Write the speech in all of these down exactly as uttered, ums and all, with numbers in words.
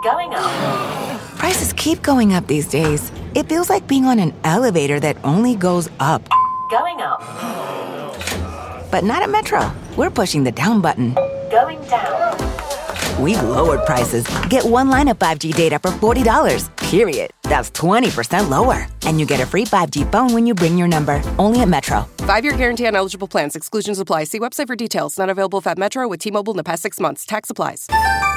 Going up. Prices keep going up these days. It feels like being on an elevator that only goes up. Going up. But not at Metro. We're pushing the down button. Going down. We've lowered prices. Get one line of five G data for forty dollars, period. That's twenty percent lower. And you get a free five G phone when you bring your number. Only at Metro. Five-year guarantee on eligible plans. Exclusions apply. See website for details. Not available at Metro with T-Mobile in the past six months. Tax applies.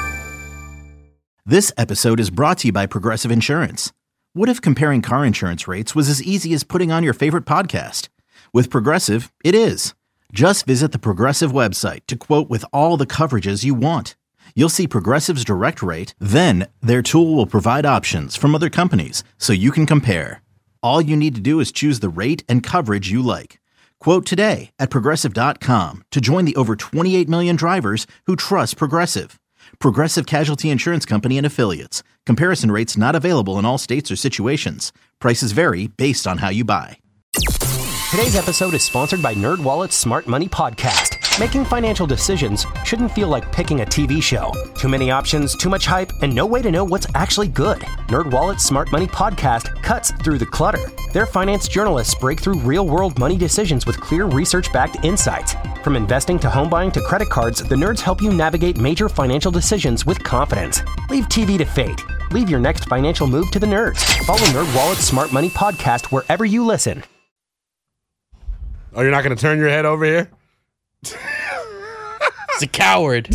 This episode is brought to you by Progressive Insurance. What if comparing car insurance rates was as easy as putting on your favorite podcast? With Progressive, it is. Just visit the Progressive website to quote with all the coverages you want. You'll see Progressive's direct rate, then their tool will provide options from other companies so you can compare. All you need to do is choose the rate and coverage you like. Quote today at Progressive dot com to join the over twenty-eight million drivers who trust Progressive. Progressive Casualty Insurance Company and Affiliates. Comparison rates not available in all states or situations. Prices vary based on how you buy. Today's episode is sponsored by NerdWallet's Smart Money Podcast. Making financial decisions shouldn't feel like picking a T V show. Too many options, too much hype, and no way to know what's actually good. NerdWallet's Smart Money Podcast cuts through the clutter. Their finance journalists break through real-world money decisions with clear research-backed insights. From investing to home buying to credit cards, the nerds help you navigate major financial decisions with confidence. Leave T V to fate. Leave your next financial move to the nerds. Follow NerdWallet's Smart Money Podcast wherever you listen. Oh, you're not going to turn your head over here? It's a coward.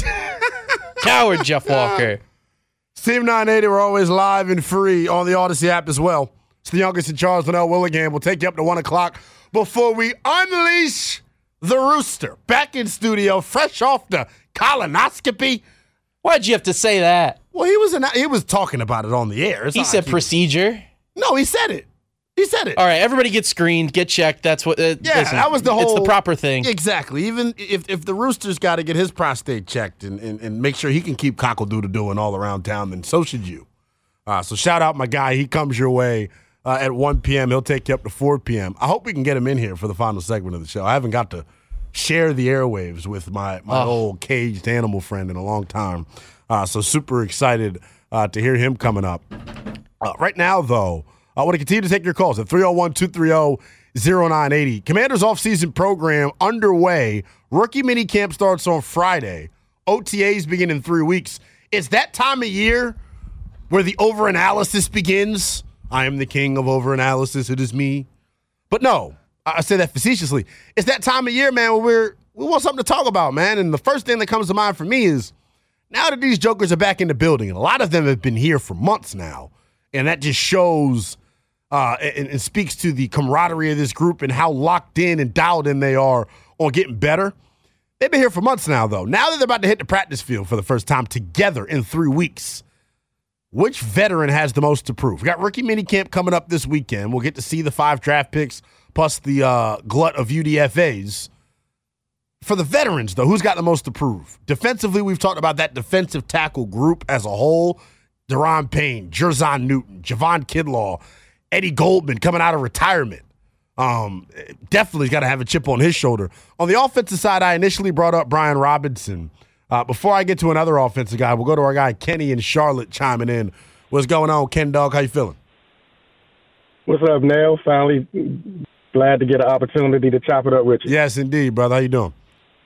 Coward, Jeff Walker. Steve nine eighty, we're always live and free on the Odyssey app as well. It's the youngest in Charles Linnell Willingham. We'll take you up to one o'clock before we unleash the rooster. Back in studio, fresh off the colonoscopy. Why'd you have to say that? Well, he was an, he was talking about it on the air. It's he said like procedure. He, no, he said it. He said it. All right, everybody get screened, get checked. That's what. Uh, yeah, listen, that was the whole. It's the proper thing. Exactly. Even if if the rooster's got to get his prostate checked and, and, and make sure he can keep cockle-doodle doing all around town, then so should you. Uh, so shout out my guy. He comes your way uh, at one p.m. He'll take you up to four p.m. I hope we can get him in here for the final segment of the show. I haven't got to share the airwaves with my my oh. old caged animal friend in a long time. Uh, so super excited uh, to hear him coming up. Uh, right now, though. I want to continue to take your calls at three oh one, two three oh, oh nine eight oh. Commanders offseason program underway. Rookie minicamp starts on Friday. O T As begin in three weeks. It's that time of year where the overanalysis begins. I am the king of overanalysis. It is me. But no, I say that facetiously. It's that time of year, man, where we're, we want something to talk about, man. And the first thing that comes to mind for me is now that these jokers are back in the building, and a lot of them have been here for months now, and that just shows Uh, and, and speaks to the camaraderie of this group and how locked in and dialed in they are on getting better. They've been here for months now, though. Now that they're about to hit the practice field for the first time together in three weeks, which veteran has the most to prove? We got rookie minicamp coming up this weekend. We'll get to see the five draft picks plus the uh, glut of U D F As. For the veterans, though, who's got the most to prove? Defensively, we've talked about that defensive tackle group as a whole. Daron Payne, Jerzon Newton, Javon Kidlaw, Eddie Goldman coming out of retirement. Um, definitely got to have a chip on his shoulder. On the offensive side, I initially brought up Brian Robinson. Uh, before I get to another offensive guy, we'll go to our guy Kenny in Charlotte chiming in. What's going on, Ken Dog? How you feeling? What's up, Nell? Finally glad to get an opportunity to chop it up with you. Yes, indeed, brother. How you doing?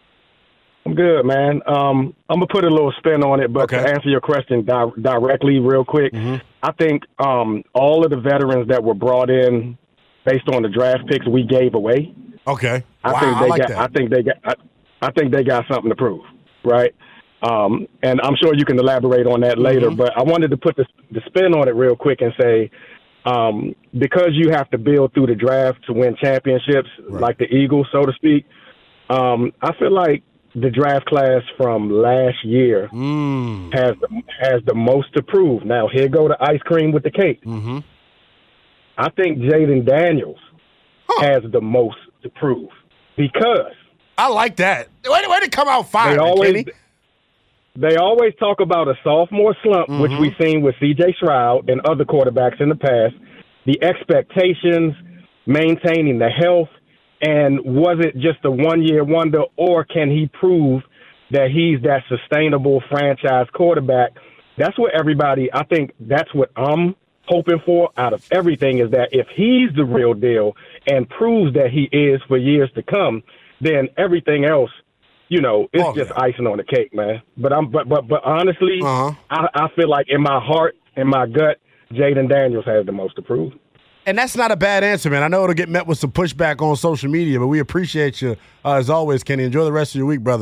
I'm good, man. Um, I'm going to put a little spin on it, but okay. to answer your question di- directly real quick, mm-hmm. I think um, all of the veterans that were brought in based on the draft picks we gave away. Okay. I wow, think they I like got that. I think they got I, I think they got something to prove, right? Um, and I'm sure you can elaborate on that later, mm-hmm. but I wanted to put the, the spin on it real quick and say um, because you have to build through the draft to win championships, right. like the Eagles, so to speak, um, I feel like the draft class from last year mm. has the, has the most to prove. Now, here go the ice cream with the cake. Mm-hmm. I think Jaden Daniels huh. has the most to prove because I like that. Way to, way to come out firing, they always, Kenny. They always talk about a sophomore slump, mm-hmm. which we've seen with C J Stroud and other quarterbacks in the past. The expectations, maintaining the health, and was it just a one-year wonder, or can he prove that he's that sustainable franchise quarterback that's what everybody, I think that's what I'm hoping for out of everything, is that if he's the real deal and proves that he is for years to come, then everything else, you know, it's oh, just yeah. icing on the cake, man. But I'm, but, but, but honestly, uh-huh. I, I feel like in my heart, in my gut, Jaden Daniels has the most to prove. And that's not a bad answer, man. I know it'll get met with some pushback on social media, but we appreciate you uh, as always, Kenny. Enjoy the rest of your week, brother.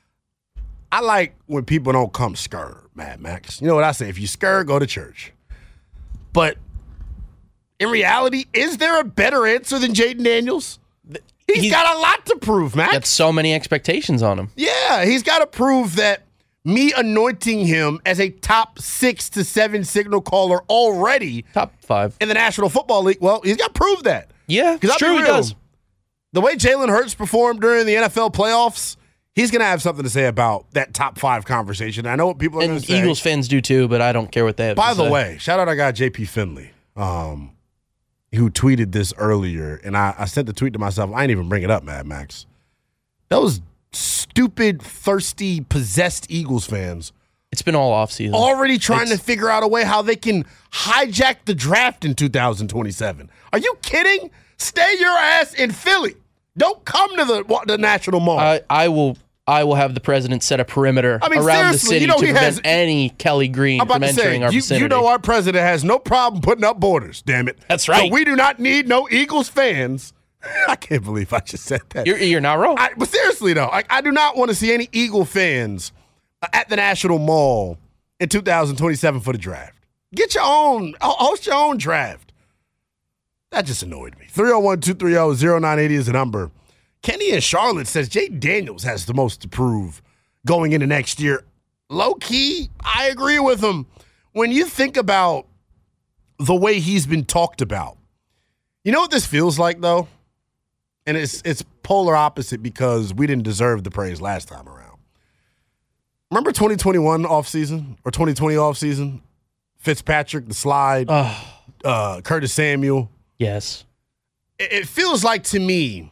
I like when people don't come scared, Mad Max. You know what I say? If you scared, go to church. But in reality, is there a better answer than Jaden Daniels? He's, he's got a lot to prove, Max. Got so many expectations on him. Yeah, he's got to prove that me anointing him as a top six to seven signal caller already. Top five. In the National Football League. Well, he's got to prove that. Yeah, it's true, he does. The way Jalen Hurts performed during the N F L playoffs, he's going to have something to say about that top five conversation. I know what people are going to say. Eagles fans do too, but I don't care what they have By to the say. way, shout out our guy J P Finley, um, who tweeted this earlier, and I, I sent the tweet to myself. I ain't even bring it up, Mad Max. Those stupid, thirsty, possessed Eagles fans. It's been all offseason. Already trying it's, to figure out a way how they can hijack the draft in two thousand twenty-seven. Are you kidding? Stay your ass in Philly. Don't come to the, the National Mall. I, I will I will have the president set a perimeter I mean, around the city you know, to prevent has, any Kelly Green from entering say, our you, vicinity. You know our president has no problem putting up borders, damn it. That's right. So we do not need no Eagles fans. I can't believe I just said that. You're, you're not wrong. I, but seriously, though, I, I do not want to see any Eagle fans at the National Mall in two thousand twenty-seven for the draft. Get your own, host your own draft. That just annoyed me. three oh one, two three oh, oh nine eight oh is the number. Kenny in Charlotte says Jaden Daniels has the most to prove going into next year. Low key, I agree with him. When you think about the way he's been talked about, you know what this feels like, though? And it's it's polar opposite because we didn't deserve the praise last time around. Remember twenty twenty-one offseason or twenty twenty offseason? Fitzpatrick, the slide, oh. uh, Curtis Samuel. Yes. It, it feels like to me,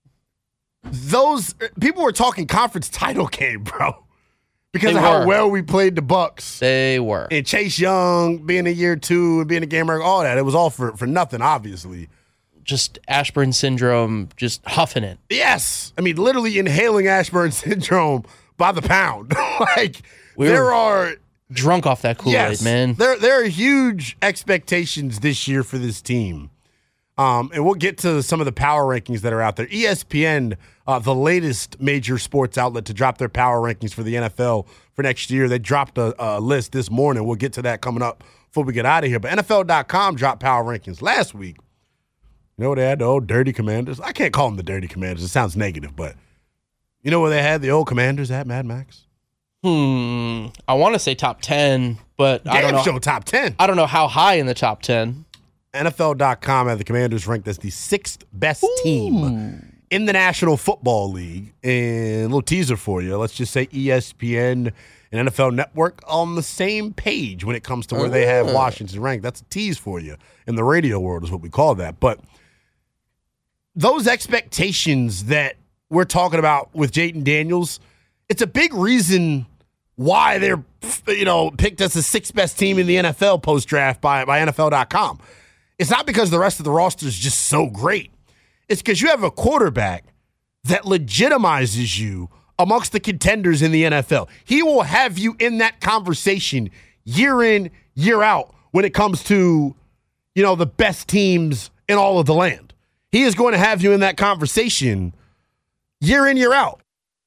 those people were talking conference title game, bro, because they of were. how well we played the Bucks. They were. And Chase Young being a year two and being a gamer, all that. It was all for, for nothing, obviously. Just Ashburn syndrome, just huffing it. Yes. I mean, literally inhaling Ashburn syndrome by the pound. like, we there are... drunk off that Kool-Aid, yes, man. There, there are huge expectations this year for this team. Um, and we'll get to some of the power rankings that are out there. E S P N, uh, the latest major sports outlet to drop their power rankings for the N F L for next year. They dropped a, a list this morning. We'll get to that coming up before we get out of here. But N F L dot com dropped power rankings last week. You know where they had the old Dirty Commanders? I can't call them the Dirty Commanders. It sounds negative, but you know where they had the old Commanders at, Mad Max? Hmm. I want to say top ten, but Damn I don't know. show top ten. I don't know how high in the top ten. N F L dot com had the Commanders ranked as the sixth best Ooh. team in the National Football League. And a little teaser for you. Let's just say E S P N and N F L Network on the same page when it comes to where uh. they have Washington ranked. That's a tease for you. In the radio world is what we call that. But those expectations that we're talking about with Jaden Daniels, it's a big reason why they're, you know, picked as the sixth best team in the N F L post-draft by, by N F L dot com. It's not because the rest of the roster is just so great. It's because you have a quarterback that legitimizes you amongst the contenders in the N F L. He will have you in that conversation year in, year out when it comes to, you know, the best teams in all of the land. He is going to have you in that conversation year in, year out.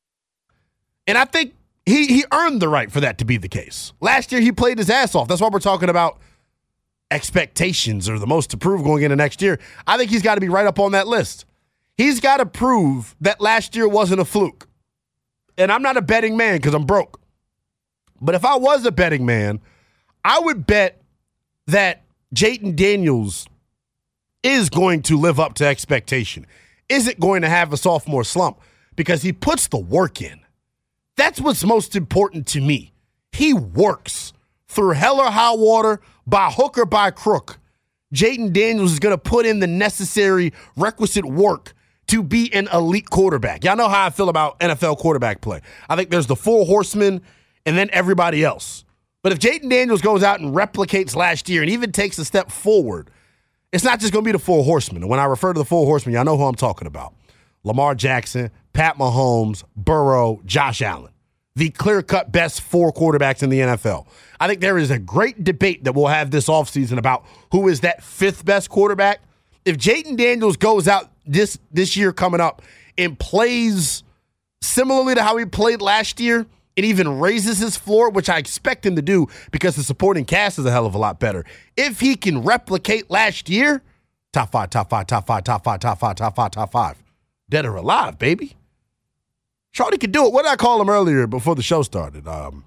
And I think he he earned the right for that to be the case. Last year, he played his ass off. That's why we're talking about expectations or the most to prove going into next year. I think he's got to be right up on that list. He's got to prove that last year wasn't a fluke. And I'm not a betting man because I'm broke. But if I was a betting man, I would bet that Jaden Daniels is going to live up to expectation, isn't going to have a sophomore slump because he puts the work in. That's what's most important to me. He works through hell or high water, by hook or by crook. Jaden Daniels is going to put in the necessary requisite work to be an elite quarterback. Y'all know how I feel about N F L quarterback play. I think there's the four horsemen and then everybody else. But if Jayden Daniels goes out and replicates last year and even takes a step forward, it's not just going to be the four horsemen. And when I refer to the four horsemen, y'all know who I'm talking about. Lamar Jackson, Pat Mahomes, Burrow, Josh Allen. The clear-cut best four quarterbacks in the N F L. I think there is a great debate that we'll have this offseason about who is that fifth best quarterback. If Jayden Daniels goes out this, this year coming up and plays similarly to how he played last year and even raises his floor, which I expect him to do because the supporting cast is a hell of a lot better. If he can replicate last year, top five, top five, top five, top five, top five, top five, top five. Dead or alive, baby. Shawty could do it. What did I call him earlier before the show started? Um,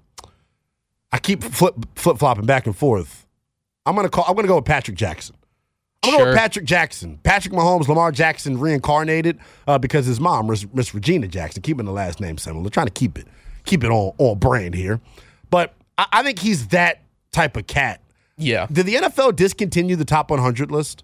I keep flip flip flopping back and forth. I'm gonna call. I'm gonna go with Patrick Jackson. I'm gonna Sure. go with Patrick Jackson. Patrick Mahomes, Lamar Jackson reincarnated uh, because his mom, Miss Miss Regina Jackson, keeping the last name similar, trying to keep it keep it on on brand here. But I, I think he's that type of cat. Yeah. Did the N F L discontinue the top one hundred list?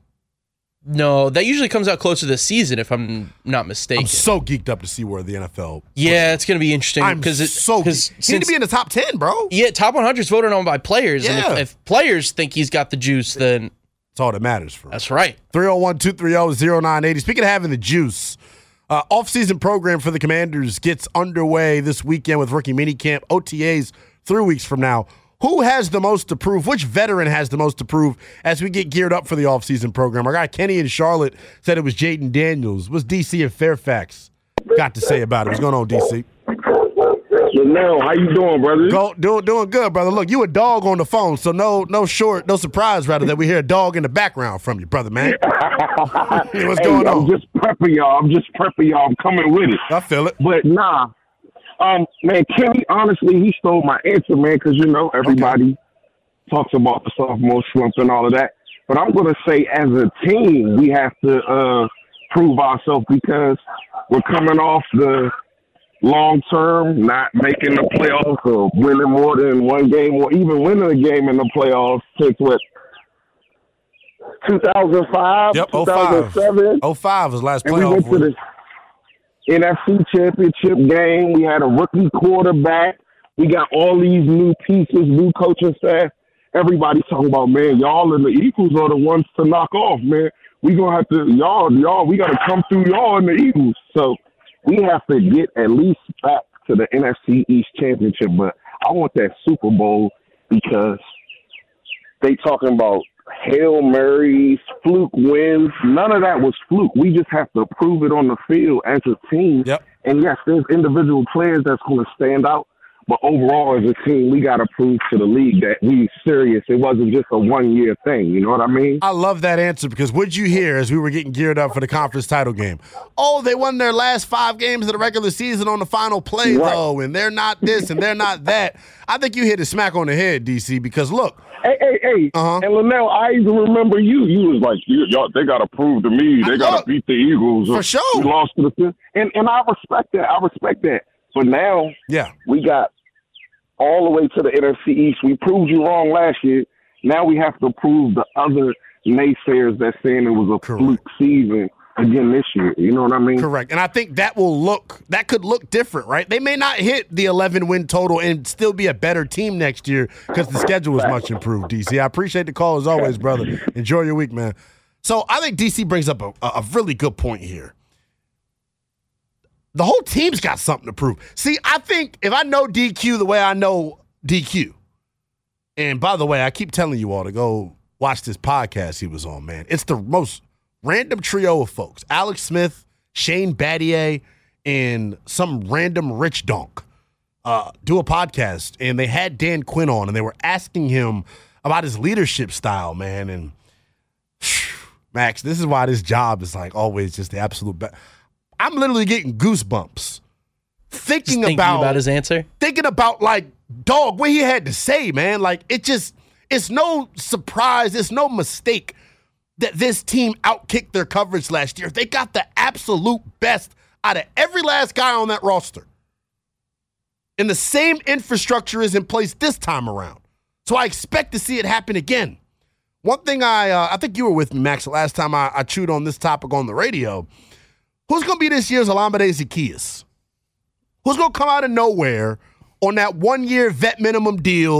No, that usually comes out closer to the season, if I'm not mistaken. I'm so geeked up to see where the N F L. yeah, it's going to be interesting. I'm because so because geeked. He need to be in the top ten, bro. yeah, top one hundred is voted on by players, and Yeah. if, if players think he's got the juice, then That's all that matters for him. that's right. three oh one, two three oh, oh nine eight oh. Speaking of having the juice, uh, off-season program for the Commanders gets underway this weekend with rookie minicamp, O T As three weeks from now. Who has the most to prove? Which veteran has the most to prove as we get geared up for the offseason program? Our guy Kenny in Charlotte said it was Jayden Daniels. What's D C and Fairfax got to say about it? What's going on, D C? Janelle, how you doing, brother? Go, doing, doing good, brother. Look, you a dog on the phone, so no no short, no surprise, rather, that we hear a dog in the background from you, brother, man. Hey, what's Hey, going I'm on? just prepping y'all. I'm just prepping y'all. I'm coming with it. I feel it. But nah, um, man, Kenny, honestly, he stole my answer, man, because, you know, everybody talks about the sophomore slump and all of that. But I'm going to say as a team, we have to uh, prove ourselves because we're coming off the long term, not making the playoffs or winning more than one game or even winning a game in the playoffs since what, two thousand five, Yep, two thousand seven. oh five was last And we playoff went to win. the N F C Championship game. We had a rookie quarterback. We got all these new pieces, new coaching staff. Everybody's talking about, man, y'all and the Eagles are the ones to knock off, man. We gonna have to, y'all, y'all, we gotta come through y'all and the Eagles. So we have to get at least back to the N F C East Championship. But I want that Super Bowl because they talking about Hail Marys, fluke wins. None of that was fluke. We just have to prove it on the field as a team. Yep. And yes, there's individual players that's going to stand out. But overall, as a team, we got to prove to the league that we serious. It wasn't just a one-year thing. You know what I mean? I love that answer because what'd you hear as we were getting geared up for the conference title game? Oh, they won their last five games of the regular season on the final play, Right. though, and they're not this and they're not that. I think you hit a smack on the head, D C, because look. Hey, hey, hey. Uh-huh. And Linnell, I even remember you. You was like, you, y'all, they got to prove to me. They got Look, to beat the Eagles. for sure. We lost to the fifth. And, and I respect that. I respect that. But now Yeah. we got all the way to the N F C East. We proved you wrong last year. Now we have to prove the other naysayers that saying it was a Correct. fluke season again this year. You know what I mean? Correct. And I think that will look, that could look different, right? They may not hit the eleven win total and still be a better team next year because the schedule is much improved, D C. I appreciate the call as always, brother. Enjoy your week, man. So I think D C brings up a, a really good point here. The whole team's got something to prove. See, I think if I know D Q the way I know D Q, and by the way, I keep telling you all to go watch this podcast he was on, man. It's the most random trio of folks. Alex Smith, Shane Battier, and some random rich donk uh, do a podcast, and they had Dan Quinn on, and they were asking him about his leadership style, man. And Max, this is why this job is like always just the absolute best. I'm literally getting goosebumps thinking, Just thinking about, about his answer. thinking about like, dog, what he had to say, man. Like, it just, it's no surprise, it's no mistake that this team outkicked their coverage last year. They got the absolute best out of every last guy on that roster. And the same infrastructure is in place this time around. So I expect to see it happen again. One thing I, uh, I think you were with me, Max, the last time I, I chewed on this topic on the radio. Who's going to be this year's Olamide Zaccheaus? Who's going to come out of nowhere on that one-year vet minimum deal,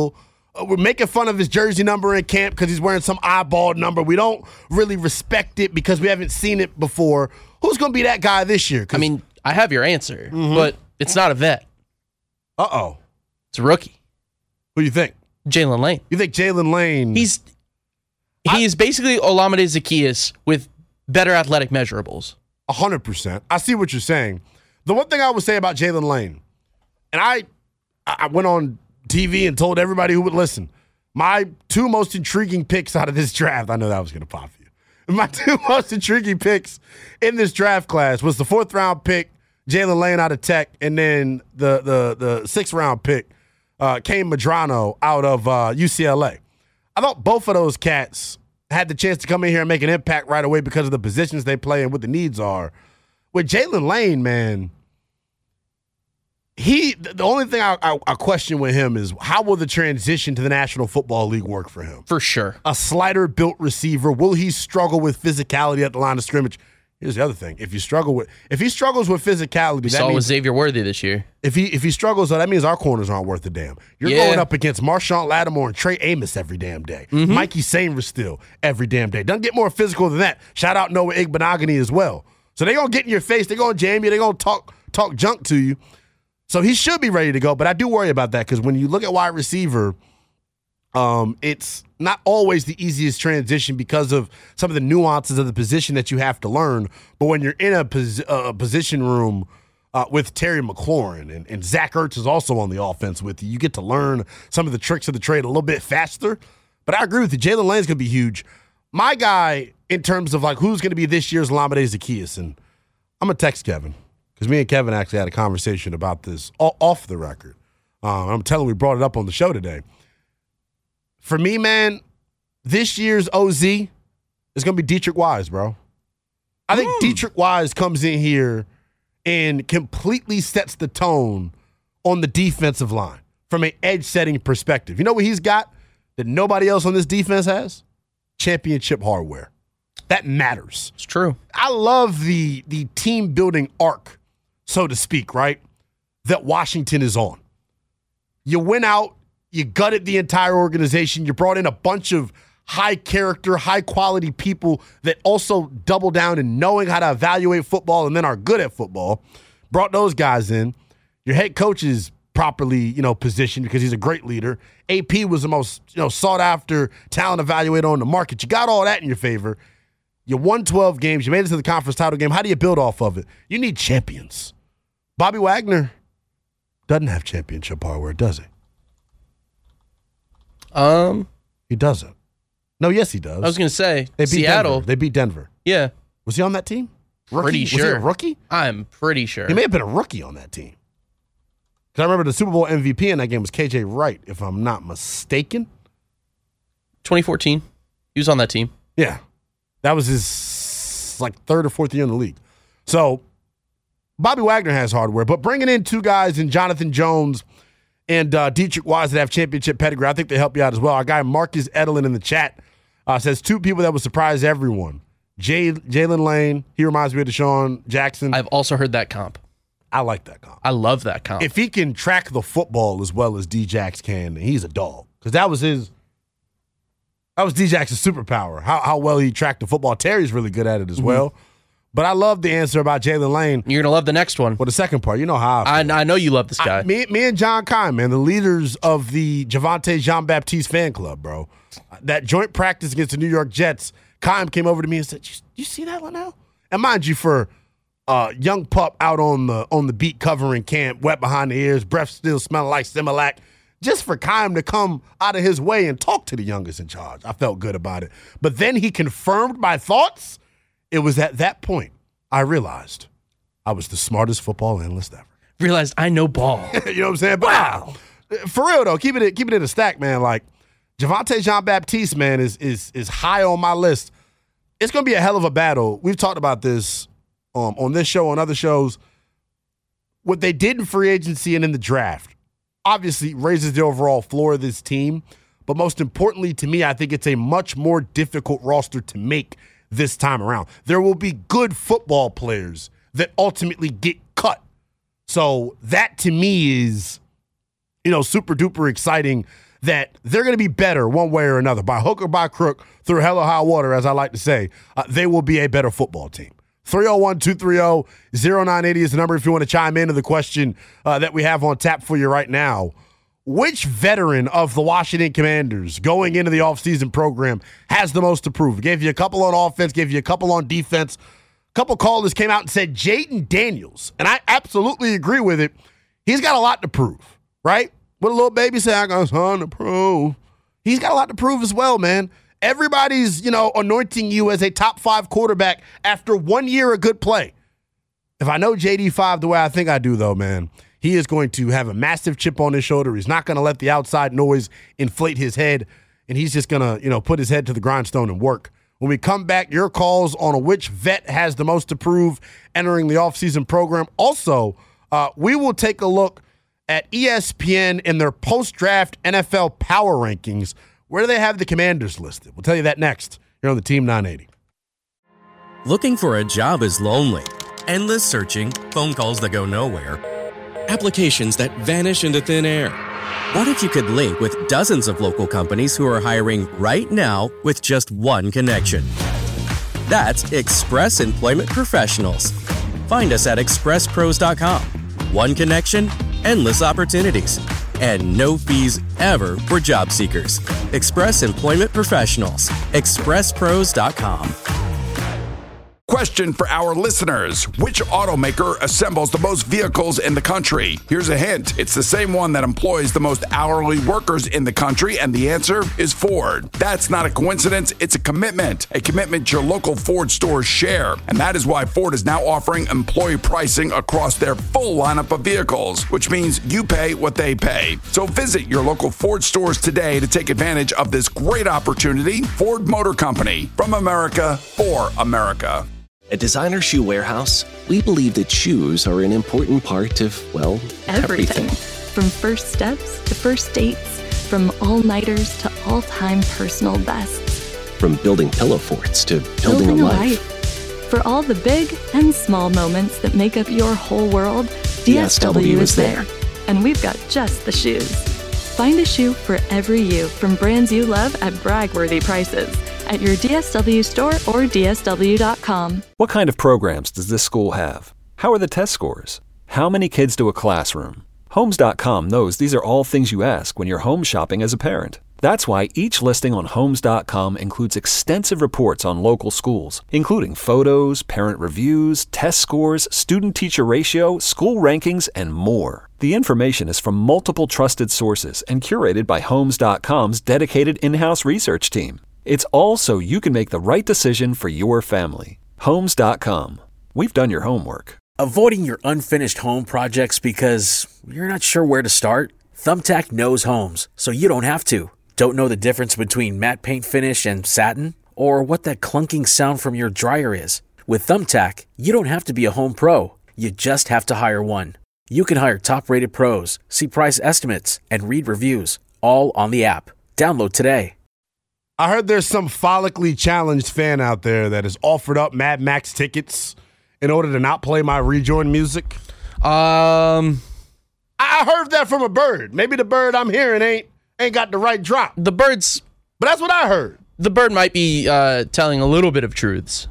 uh, we're making fun of his jersey number in camp because he's wearing some eyeball number. We don't really respect it because we haven't seen it before. Who's going to be that guy this year? I mean, I have your answer, mm-hmm. but it's not a vet. Uh-oh. It's a rookie. Who do you think? Jalen Lane. You think Jalen Lane? He's he is basically Olamide Zaccheaus with better athletic measurables. A hundred percent. I see what you're saying. The one thing I would say about Jalen Lane, and I, I went on T V and told everybody who would listen, my two most intriguing picks out of this draft. I know that was going to pop you. My two most intriguing picks in this draft class was the fourth round pick, Jalen Lane out of Tech, and then the the the sixth round pick, uh, Kane Madrano out of uh, U C L A. I thought both of those cats had the chance to come in here and make an impact right away because of the positions they play and what the needs are. With Jalen Lane, man, he the only thing I, I, I question with him is how will the transition to the National Football League work for him? For sure. A slider-built receiver. Will he struggle with physicality at the line of scrimmage? Here's the other thing: if you struggle with, if he struggles with physicality, we that saw means, with Xavier Worthy this year. If he if he struggles, that means our corners aren't worth a damn. You're yeah. going up against Marshawn Lattimore and Trey Amos every damn day. Mm-hmm. Mikey Sainris still every damn day. Doesn't get more physical than that. Shout out Noah Igbenogany as well. So they're gonna get in your face. They're gonna jam you. They're gonna talk talk junk to you. So he should be ready to go. But I do worry about that because when you look at wide receiver, um, it's not always the easiest transition because of some of the nuances of the position that you have to learn. But when you're in a, pos- a position room uh, with Terry McLaurin and, and Zach Ertz is also on the offense with you, you get to learn some of the tricks of the trade a little bit faster. But I agree with you. Jalen Lane's going to be huge. My guy, in terms of like who's going to be this year's Olamide Zaccheaus, and I'm going to text Kevin because me and Kevin actually had a conversation about this off the record. Uh, I'm telling him we brought it up on the show today. For me, man, this year's O Z is going to be Dietrich Wise, bro. I think mm. Dietrich Wise comes in here and completely sets the tone on the defensive line from an edge-setting perspective. You know what he's got that nobody else on this defense has? Championship hardware. That matters. It's true. I love the, the team-building arc, so to speak, right, that Washington is on. You went out. You gutted the entire organization. You brought in a bunch of high-character, high-quality people that also double down in knowing how to evaluate football and then are good at football. Brought those guys in. Your head coach is properly, you know, positioned because he's a great leader. A P was the most, you know, sought-after talent evaluator on the market. You got all that in your favor. You won twelve games. You made it to the conference title game. How do you build off of it? You need champions. Bobby Wagner doesn't have championship hardware, does he? Um, he doesn't. No, yes, he does. I was going to say they beat Seattle. Denver. They beat Denver. Yeah. Was he on that team? Rookie? Pretty sure. Was he a rookie? I'm pretty sure. He may have been a rookie on that team. Because I remember the Super Bowl M V P in that game was K J Wright, if I'm not mistaken. twenty fourteen. He was on that team. Yeah. That was his like third or fourth year in the league. So Bobby Wagner has hardware, but bringing in two guys in Jonathan Jones and uh, Dietrich Wise that have championship pedigree, I think they help you out as well. Our guy Marcus Edelin in the chat uh, says two people that would surprise everyone. Jay, Jalen Lane, he reminds me of Deshaun Jackson. I've also heard that comp. I like that comp. I love that comp. If he can track the football as well as D-Jax can, he's a dog. Because that was his, that was D-Jax's superpower, how, how well he tracked the football. Terry's really good at it as mm-hmm. well. But I love the answer about Jalen Lane. You're going to love the next one. Well, the second part, you know how I feel. I, I know you love this guy. I, me, me and John Kine, man, the leaders of the Javonte Jean-Baptiste fan club, bro. That joint practice against the New York Jets, Kime came over to me and said, you, you see that one now? And mind you, for uh, young pup out on the on the beat covering camp, wet behind the ears, breath still smelling like Similac, just for Kime to come out of his way and talk to the youngest in charge, I felt good about it. But then he confirmed my thoughts. It was at that point I realized I was the smartest football analyst ever. Realized I know ball. You know what I'm saying? But wow. For real, though, keep it, keep it in a stack, man. Like, Javonte Jean-Baptiste, man, is, is, is high on my list. It's going to be a hell of a battle. We've talked about this um, on this show, on other shows. What they did in free agency and in the draft obviously raises the overall floor of this team. But most importantly to me, I think it's a much more difficult roster to make this time around. There will be good football players that ultimately get cut. So that to me is, you know, super duper exciting that they're going to be better one way or another, by hook or by crook, through hell or high water, as I like to say. Uh, they will be a better football team. three oh one, two three oh, oh nine eight oh is the number if you want to chime into the question uh, that we have on tap for you right now. Which veteran of the Washington Commanders going into the offseason program has the most to prove? Gave you a couple on offense, gave you a couple on defense. A couple callers came out and said Jayden Daniels, and I absolutely agree with it. He's got a lot to prove, right? What a little baby say, I got something to prove. He's got a lot to prove as well, man. Everybody's, you know, anointing you as a top five quarterback after one year of good play. If I know J D five the way I think I do, though, man, he is going to have a massive chip on his shoulder. He's not going to let the outside noise inflate his head, and he's just going to, you know, put his head to the grindstone and work. When we come back, your calls on which vet has the most to prove entering the offseason program. Also, uh, we will take a look at E S P N in their post-draft N F L power rankings. Where do they have the Commanders listed? We'll tell you that next here on the Team nine eighty. Looking for a job is lonely. Endless searching, phone calls that go nowhere, applications that vanish into thin air. What if you could link with dozens of local companies who are hiring right now with just one connection? That's Express Employment Professionals. Find us at express pros dot com. One connection, endless opportunities, and no fees ever for job seekers. Express Employment Professionals. express pros dot com. Question for our listeners. Which automaker assembles the most vehicles in the country? Here's a hint. It's the same one that employs the most hourly workers in the country, and the answer is Ford. That's not a coincidence. It's a commitment. A commitment your local Ford stores share. And that is why Ford is now offering employee pricing across their full lineup of vehicles, which means you pay what they pay. So visit your local Ford stores today to take advantage of this great opportunity. Ford Motor Company. From America, for America. At Designer Shoe Warehouse, we believe that shoes are an important part of, well, everything. everything. From first steps to first dates, from all-nighters to all-time personal bests. From building pillow forts to building, building a, a life. life. For all the big and small moments that make up your whole world, D S W, D S W is there. there. And we've got just the shoes. Find a shoe for every you from brands you love at brag-worthy prices. At your D S W store or D S W dot com. What kind of programs does this school have? How are the test scores? How many kids do a classroom? Homes dot com knows these are all things you ask when you're home shopping as a parent. That's why each listing on Homes dot com includes extensive reports on local schools, including photos, parent reviews, test scores, student-teacher ratio, school rankings, and more. The information is from multiple trusted sources and curated by Homes dot com's dedicated in-house research team. It's all so you can make the right decision for your family. Homes dot com. We've done your homework. Avoiding your unfinished home projects because you're not sure where to start? Thumbtack knows homes, so you don't have to. Don't know the difference between matte paint finish and satin? Or what that clunking sound from your dryer is? With Thumbtack, you don't have to be a home pro. You just have to hire one. You can hire top-rated pros, see price estimates, and read reviews, all on the app. Download today. I heard there's some follically challenged fan out there that has offered up Mad Max tickets in order to not play my rejoin music. Um, I heard that from a bird. Maybe the bird I'm hearing ain't ain't got the right drop. The bird's, but that's what I heard. The bird might be uh, telling a little bit of truths.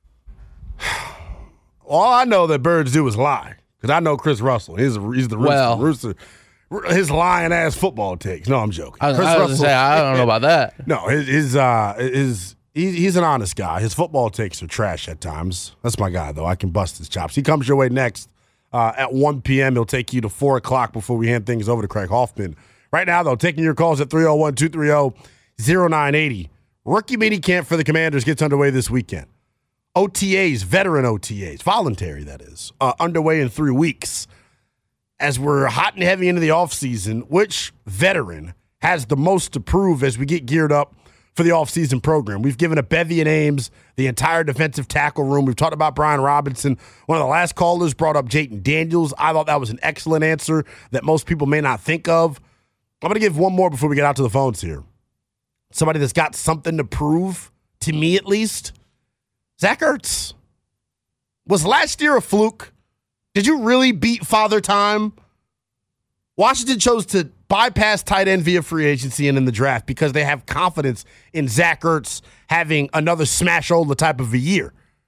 All I know that birds do is lie, because I know Chris Russell. He's, he's the rooster. Well, rooster. His lying ass football takes. No, I'm joking. I, Chris I was Russell, gonna say I don't know about that. No, his his uh his he's, he's an honest guy. His football takes are trash at times. That's my guy though. I can bust his chops. He comes your way next uh, at one p.m. He'll take you to four o'clock before we hand things over to Craig Hoffman. Right now though, taking your calls at three oh one, two three oh, oh nine eight oh. Rookie mini camp for the Commanders gets underway this weekend. O T As, veteran O T As, voluntary that is, uh, underway in three weeks. As we're hot and heavy into the offseason, which veteran has the most to prove as we get geared up for the offseason program? We've given a bevy of names, the entire defensive tackle room. We've talked about Brian Robinson. One of the last callers brought up Jayden Daniels. I thought that was an excellent answer that most people may not think of. I'm going to give one more before we get out to the phones here. Somebody that's got something to prove, to me at least. Zach Ertz. Was last year a fluke? Did you really beat Father Time? Washington chose to bypass tight end via free agency and in the draft because they have confidence in Zach Ertz having another smash-older type of a year.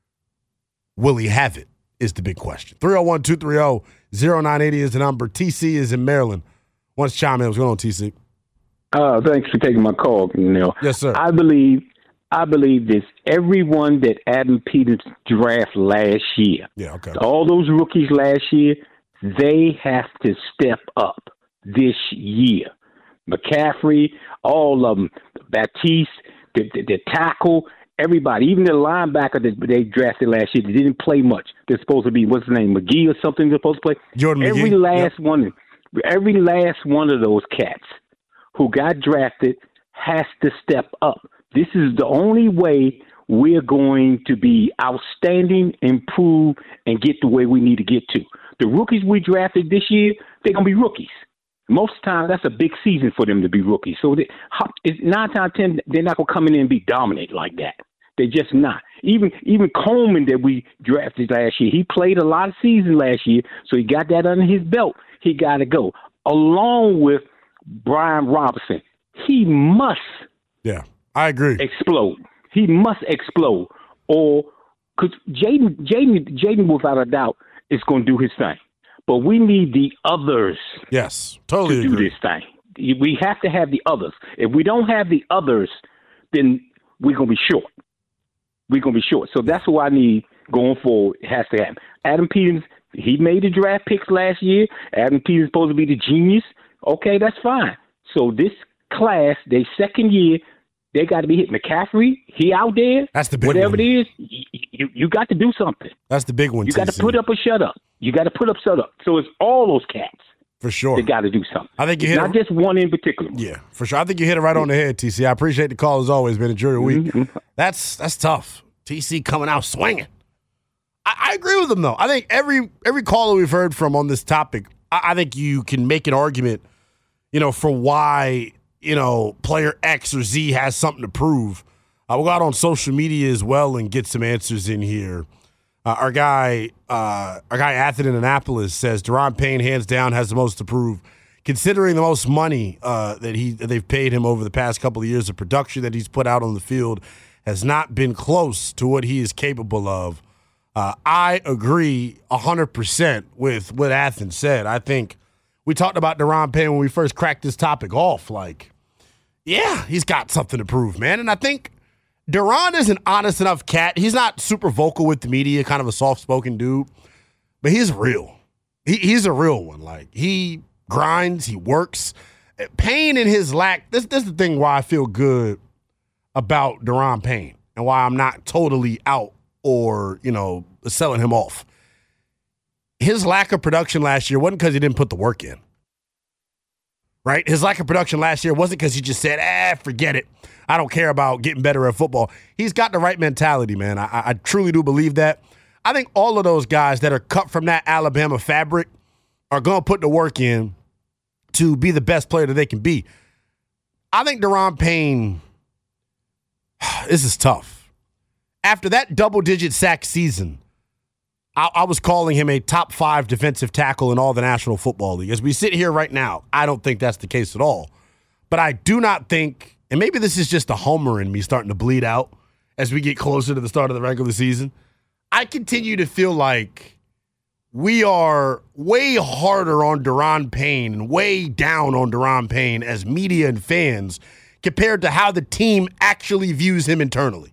Will he have it is the big question. three oh one, two three oh, oh nine eight oh is the number. T C is in Maryland. Wants to chime in. What's going on, T C? Uh, thanks for taking my call, Neil. Yes, sir. I believe I believe this. Everyone that Adam Peters drafted last year, yeah, okay. all those rookies last year, they have to step up this year. McCaffrey, all of them, Baptiste, the, the, the tackle, everybody, even the linebacker that they drafted last year, they didn't play much. They're supposed to be, what's his name, McGee or something they're supposed to play? Jordan McGee. Every last yep. one, every last one of those cats who got drafted has to step up. This is the only way we're going to be outstanding, improve, and get the way we need to get to. The rookies we drafted this year, they're going to be rookies. Most of the time, that's a big season for them to be rookies. So they, it's nine times ten, they're not going to come in and be dominant like that. They're just not. Even even Coleman that we drafted last year, he played a lot of seasons last year, so he got that under his belt. He got to go. Along with Brian Robinson, he must yeah, I agree. explode. He must explode. Or because Jaden, Jaden, Jaden, without a doubt, is going to do his thing. But we need the others yes, totally to do agree. this thing. We have to have the others. If we don't have the others, then we're going to be short. We're going to be short. So that's what I need going forward. It has to happen. Adam Peters, he made the draft picks last year. Adam Peters is supposed to be the genius. Okay, that's fine. So this class, their second year, they got to be hit. McCaffrey, he out there. That's the big whatever one. it is, you, you, you got to do something. That's the big one. You got to T C. put up or shut up. You got to put up, shut up. So it's all those cats. For sure. They got to do something. I think you hit Not it, just one in particular. Yeah, for sure. I think you hit it right on the head, T C. I appreciate the call as always, man. Enjoy your week. Mm-hmm. That's that's tough. T C coming out swinging. I, I agree with him, though. I think every every caller we've heard from on this topic, I, I think you can make an argument, you know, for why, you know, player X or Z has something to prove. Uh, we'll go out on social media as well and get some answers in here. Uh, our guy, uh, our guy Athen in Annapolis says Daron Payne hands down has the most to prove, considering the most money uh, that he that they've paid him over the past couple of years. The production that he's put out on the field has not been close to what he is capable of. Uh, I agree a hundred percent with what Athen said. I think we talked about Daron Payne when we first cracked this topic off. Like, yeah, he's got something to prove, man, and I think Daron is an honest enough cat. He's not super vocal with the media, kind of a soft-spoken dude, but he's real. He, he's a real one. Like, he grinds, he works. Payne and his lack, this, this is the thing why I feel good about Daron Payne and why I'm not totally out or, you know, selling him off. His lack of production last year wasn't because he didn't put the work in, right? His lack of production last year wasn't because he just said, ah, forget it. I don't care about getting better at football. He's got the right mentality, man. I, I truly do believe that. I think all of those guys that are cut from that Alabama fabric are going to put the work in to be the best player that they can be. I think Daron Payne, this is tough. After that double-digit sack season, I, I was calling him a top five defensive tackle in all the National Football League. As we sit here right now, I don't think that's the case at all. But I do not think, and maybe this is just a homer in me starting to bleed out as we get closer to the start of the regular season, I continue to feel like we are way harder on Daron Payne and way down on Daron Payne as media and fans compared to how the team actually views him internally.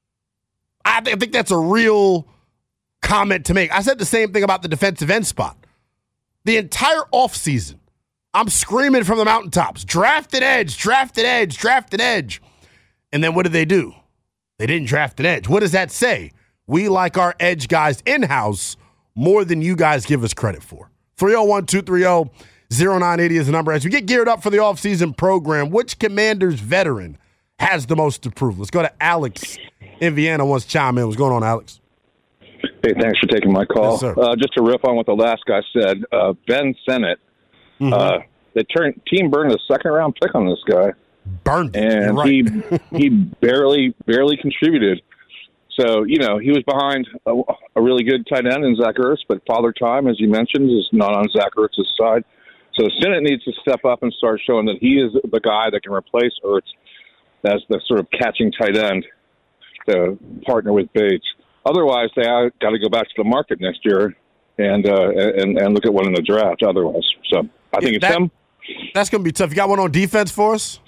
I, th- I think that's a real comment to make. I said the same thing about the defensive end spot. The entire offseason, I'm screaming from the mountaintops, drafted edge, drafted edge, drafted edge. And then what did they do? They didn't draft an edge. What does that say? We like our edge guys in-house more than you guys give us credit for. three oh one, two three oh, oh nine eight oh is the number. As we get geared up for the offseason program, which Commanders veteran has the most to prove? Let's go to Alex in Vienna. Wants to chime in. What's going on, Alex? Hey, thanks for taking my call. Yes, sir. Uh, just to riff on what the last guy said, uh, Ben Sennett, Mm-hmm. uh, the turn, team burned a second-round pick on this guy. Burned it. And right. he he barely barely contributed. So, you know, he was behind a, a really good tight end in Zach Ertz, but Father Time, as you mentioned, is not on Zach Ertz's side. So Sinnott needs to step up and start showing that he is the guy that can replace Ertz as the sort of catching tight end to partner with Bates. Otherwise, they got to go back to the market next year and uh, and and look at one in the draft. Otherwise, so I think Yeah, it's that- him. That's going to be tough. You got one on defense for us?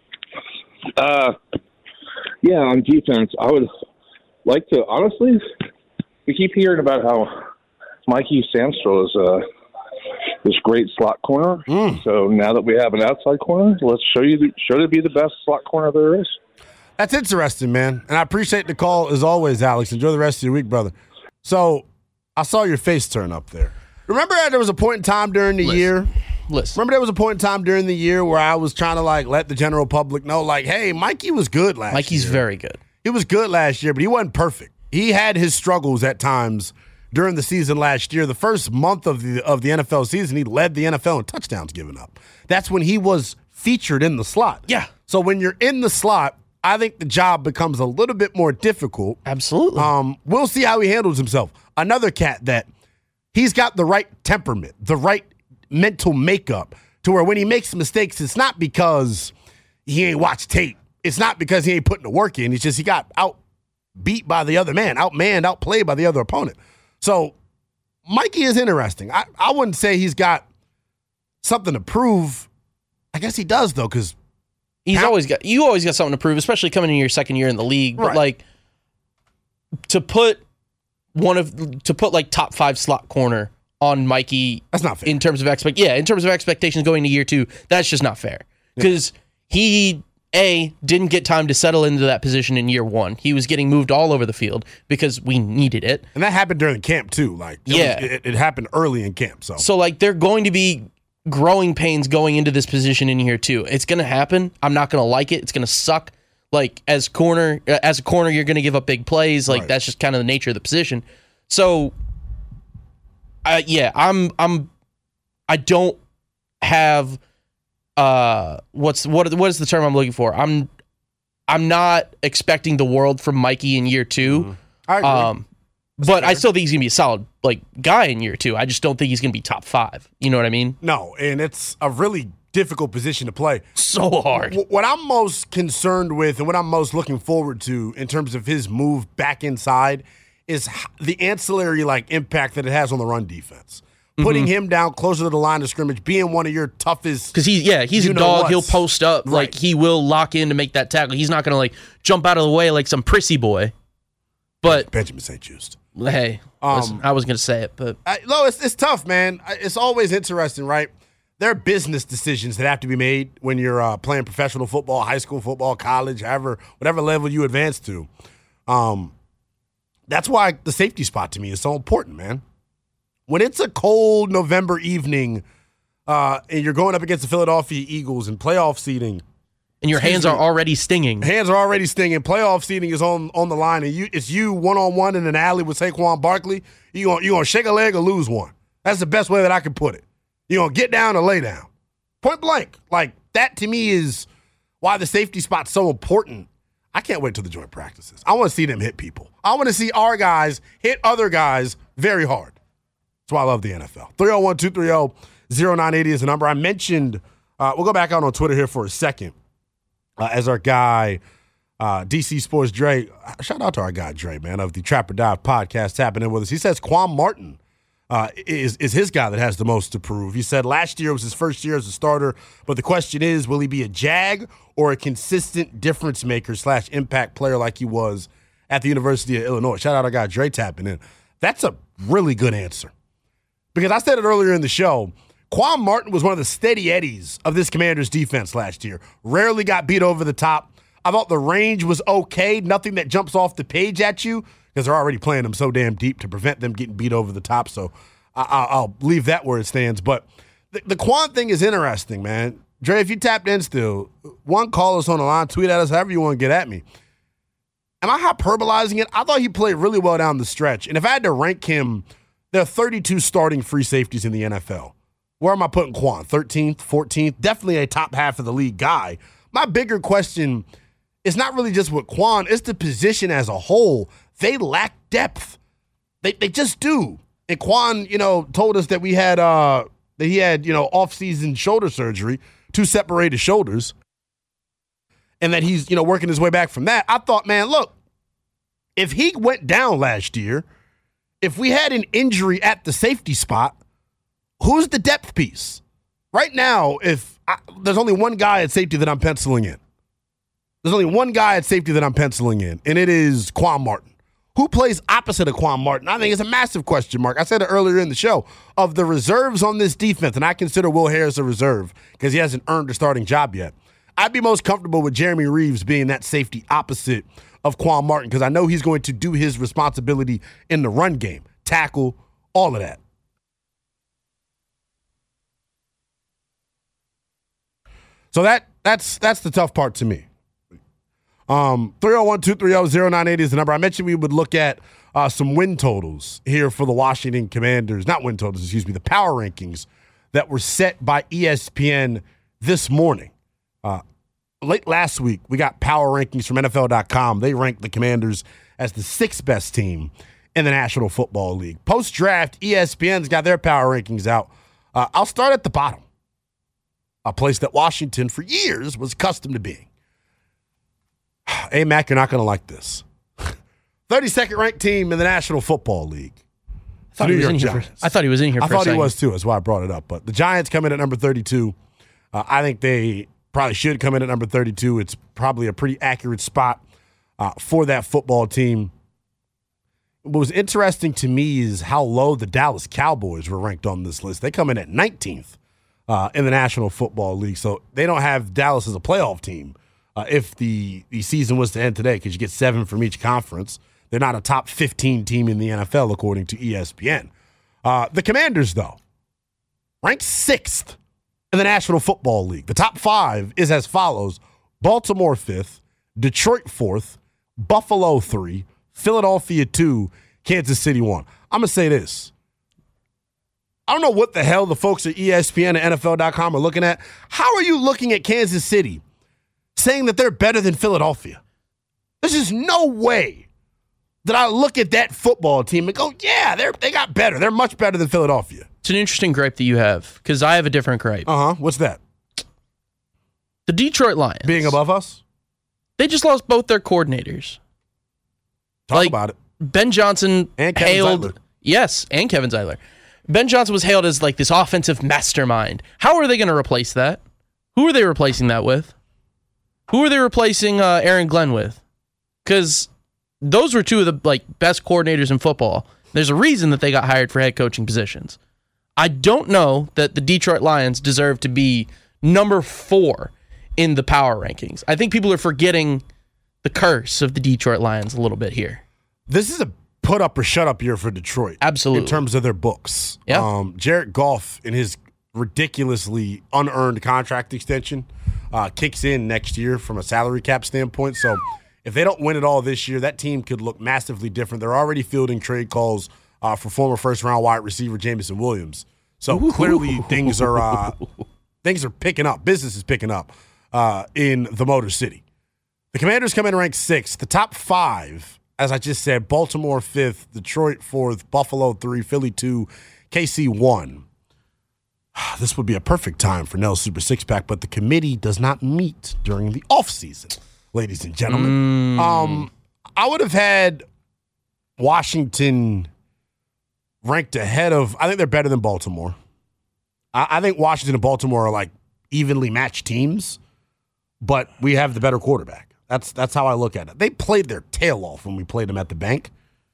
Uh, yeah, on defense, I would like to honestly. We keep hearing about how Mikey Sandstrom is uh, this great slot corner. Mm. So now that we have an outside corner, let's show you the, show to be the best slot corner there is. That's interesting, man. And I appreciate the call as always, Alex. Enjoy the rest of your week, brother. So I saw your face turn up there. Remember there was a point in time during the Listen. year? Listen. Remember there was a point in time during the year where I was trying to like let the general public know, like, hey, Mikey was good last Mikey's year. very good. He was good last year, but he wasn't perfect. He had his struggles at times during the season last year. The first month of the of the N F L season, he led the N F L in touchdowns given up. That's when he was featured in the slot. Yeah. So when you're in the slot, I think the job becomes a little bit more difficult. Absolutely. Um, we'll see how he handles himself. Another cat that he's got the right temperament, the right mental makeup to where when he makes mistakes, it's not because he ain't watched tape. It's not because he ain't putting the work in. It's just he got out beat by the other man, outmanned, outplayed by the other opponent. So Mikey is interesting. I, I wouldn't say he's got something to prove. I guess he does, though, because He's always got you always got something to prove, especially coming in your second year in the league. But Right. like to put one of to put like top five slot corner on Mikey, that's not fair. In terms of expect, yeah, in terms of expectations going to year two, that's just not fair because he a didn't get time to settle into that position in year one. He was getting moved all over the field because we needed it, and that happened during camp too. Like it yeah, was, it, it happened early in camp. So so like they're going to be growing pains going into this position in here too. It's going to happen. I'm not going to like it. It's going to suck. Like as corner, as a corner, you're going to give up big plays. Like Right. that's just kind of the nature of the position. So, uh, yeah, I'm, I'm, I don't have, uh, what's what what is the term I'm looking for? I'm, I'm not expecting the world from Mikey in year two. Mm-hmm. I agree. Um, but I still think he's gonna be a solid like guy in year two. I just don't think he's gonna be top five. You know what I mean? No, and it's a really difficult position to play. So hard. W- What I'm most concerned with and what I'm most looking forward to in terms of his move back inside is h- the ancillary like impact that it has on the run defense. Putting Mhm. him down closer to the line of scrimmage, being one of your toughest. Because he's yeah he's a dog. He'll post up like he will lock in to make that tackle. He's not gonna like jump out of the way like some prissy boy. But Benjamin Saint-Just. Hey, Um, listen, I was gonna say it, but I, no, it's it's tough, man. I- It's always interesting, right? There are business decisions that have to be made when you're uh, playing professional football, high school football, college, however, whatever level you advance to. Um, that's why the safety spot to me is so important, man. When it's a cold November evening uh, and you're going up against the Philadelphia Eagles in playoff seeding, and your hands are already stinging. Hands are already stinging. Playoff seeding is on, on the line, and you it's you one on one in an alley with Saquon Barkley. You gonna you gonna shake a leg or lose one. That's the best way that I can put it. You gonna get down or lay down, point blank. Like that to me is why the safety spot's so important. I can't wait till the joint practices. I want to see them hit people. I want to see our guys hit other guys very hard. That's why I love the N F L. three oh one, two three oh, oh nine eight oh is the number. I mentioned. Uh, we'll go back out on Twitter here for a second. Uh, as our guy, uh, D C Sports Dre, shout out to our guy Dre, man, of the Trap or Dive podcast happening with us. He says Quan Martin uh, is, is his guy that has the most to prove. He said last year was his first year as a starter, but the question is, will he be a jag or a consistent difference maker slash impact player like he was at the University of Illinois? Shout out our guy Dre tapping in. That's a really good answer. Because I said it earlier in the show, Quan Martin was one of the steady eddies of this Commanders defense last year. Rarely got beat over the top. I thought the range was okay. Nothing that jumps off the page at you because they're already playing them so damn deep to prevent them getting beat over the top. So I- I- I'll leave that where it stands. But the, the Quan thing is interesting, man. Dre, if you tapped in still, one, call us on the line, tweet at us, however you want to get at me. Am I hyperbolizing it? I thought he played really well down the stretch. And if I had to rank him, there are thirty-two starting free safeties in the N F L. Where am I putting Quan? thirteenth, fourteenth? Definitely a top half of the league guy. My bigger question is not really just with Quan, it's the position as a whole. They lack depth. They they just do. And Quan, you know, told us that we had uh that he had, you know, off-season shoulder surgery, two separated shoulders, and that he's, you know, working his way back from that. I thought, man, look, if he went down last year, if we had an injury at the safety spot, who's the depth piece? Right now, if I, there's only one guy at safety that I'm penciling in. There's only one guy at safety that I'm penciling in, and it is Quan Martin. Who plays opposite of Quan Martin? I think it's a massive question mark. I said it earlier in the show. Of the reserves on this defense, and I consider Will Harris a reserve because he hasn't earned a starting job yet, I'd be most comfortable with Jeremy Reeves being that safety opposite of Quan Martin because I know he's going to do his responsibility in the run game, tackle, all of that. So that that's that's the tough part to me. Um, three oh one, two three oh, oh nine eight zero is the number. I mentioned we would look at uh, some win totals here for the Washington Commanders. Not win totals, excuse me, the power rankings that were set by E S P N this morning. Uh, late last week, we got power rankings from N F L dot com. They ranked the Commanders as the sixth best team in the National Football League. Post-draft, E S P N's got their power rankings out. Uh, I'll start at the bottom, a place that Washington for years was accustomed to being. Hey, Mac, you're not going to like this. thirty-second ranked team in the National Football League. I thought, he was, in here for, I thought he was in here I for a thought second. he was too. That's why I brought it up. But the Giants come in at number thirty-two. Uh, I think they probably should come in at number thirty-two. It's probably a pretty accurate spot uh, for that football team. What was interesting to me is how low the Dallas Cowboys were ranked on this list. They come in at nineteenth uh, in the National Football League. So they don't have Dallas as a playoff team. Uh, if the, the season was to end today, because you get seven from each conference. They're not a top fifteen team in the N F L, according to E S P N. Uh, the Commanders, though, ranked sixth in the National Football League. The top five is as follows. Baltimore fifth, Detroit fourth, Buffalo three, Philadelphia two, Kansas City one. I'm going to say this. I don't know what the hell the folks at E S P N and N F L dot com are looking at. How are you looking at Kansas City saying that they're better than Philadelphia? There's just no way that I look at that football team and go, yeah, they they got better. They're much better than Philadelphia. It's an interesting gripe that you have, because I have a different gripe. Uh-huh. What's that? The Detroit Lions. Being above us? They just lost both their coordinators. Talk like, about it. Ben Johnson and Kevin hailed. Zeitler. Yes, and Kevin Zeitler. Ben Johnson was hailed as like this offensive mastermind. How are they going to replace that? Who are they replacing that with? Who are they replacing uh, Aaron Glenn with? Because those were two of the like best coordinators in football. There's a reason that they got hired for head coaching positions. I don't know that the Detroit Lions deserve to be number four in the power rankings. I think people are forgetting the curse of the Detroit Lions a little bit here. This is a put up or shut up year for Detroit. Absolutely. In terms of their books. Yeah. Um, Jared Goff, in his ridiculously unearned contract extension, uh, kicks in next year from a salary cap standpoint. So if they don't win it all this year, that team could look massively different. They're already fielding trade calls uh, for former first-round wide receiver Jameson Williams. So Ooh. clearly things are uh, things are picking up. Business is picking up uh, in the Motor City. The Commanders come in ranked sixth. The top five, as I just said, Baltimore fifth, Detroit fourth, Buffalo three, Philly two, K C one. This would be a perfect time for Nell's Super Six Pack, but the committee does not meet during the offseason, ladies and gentlemen. Mm. Um, I would have had Washington ranked ahead of, I think they're better than Baltimore. I, I think Washington and Baltimore are like evenly matched teams, but we have the better quarterback. That's that's how I look at it. They played their tail off when we played them at the bank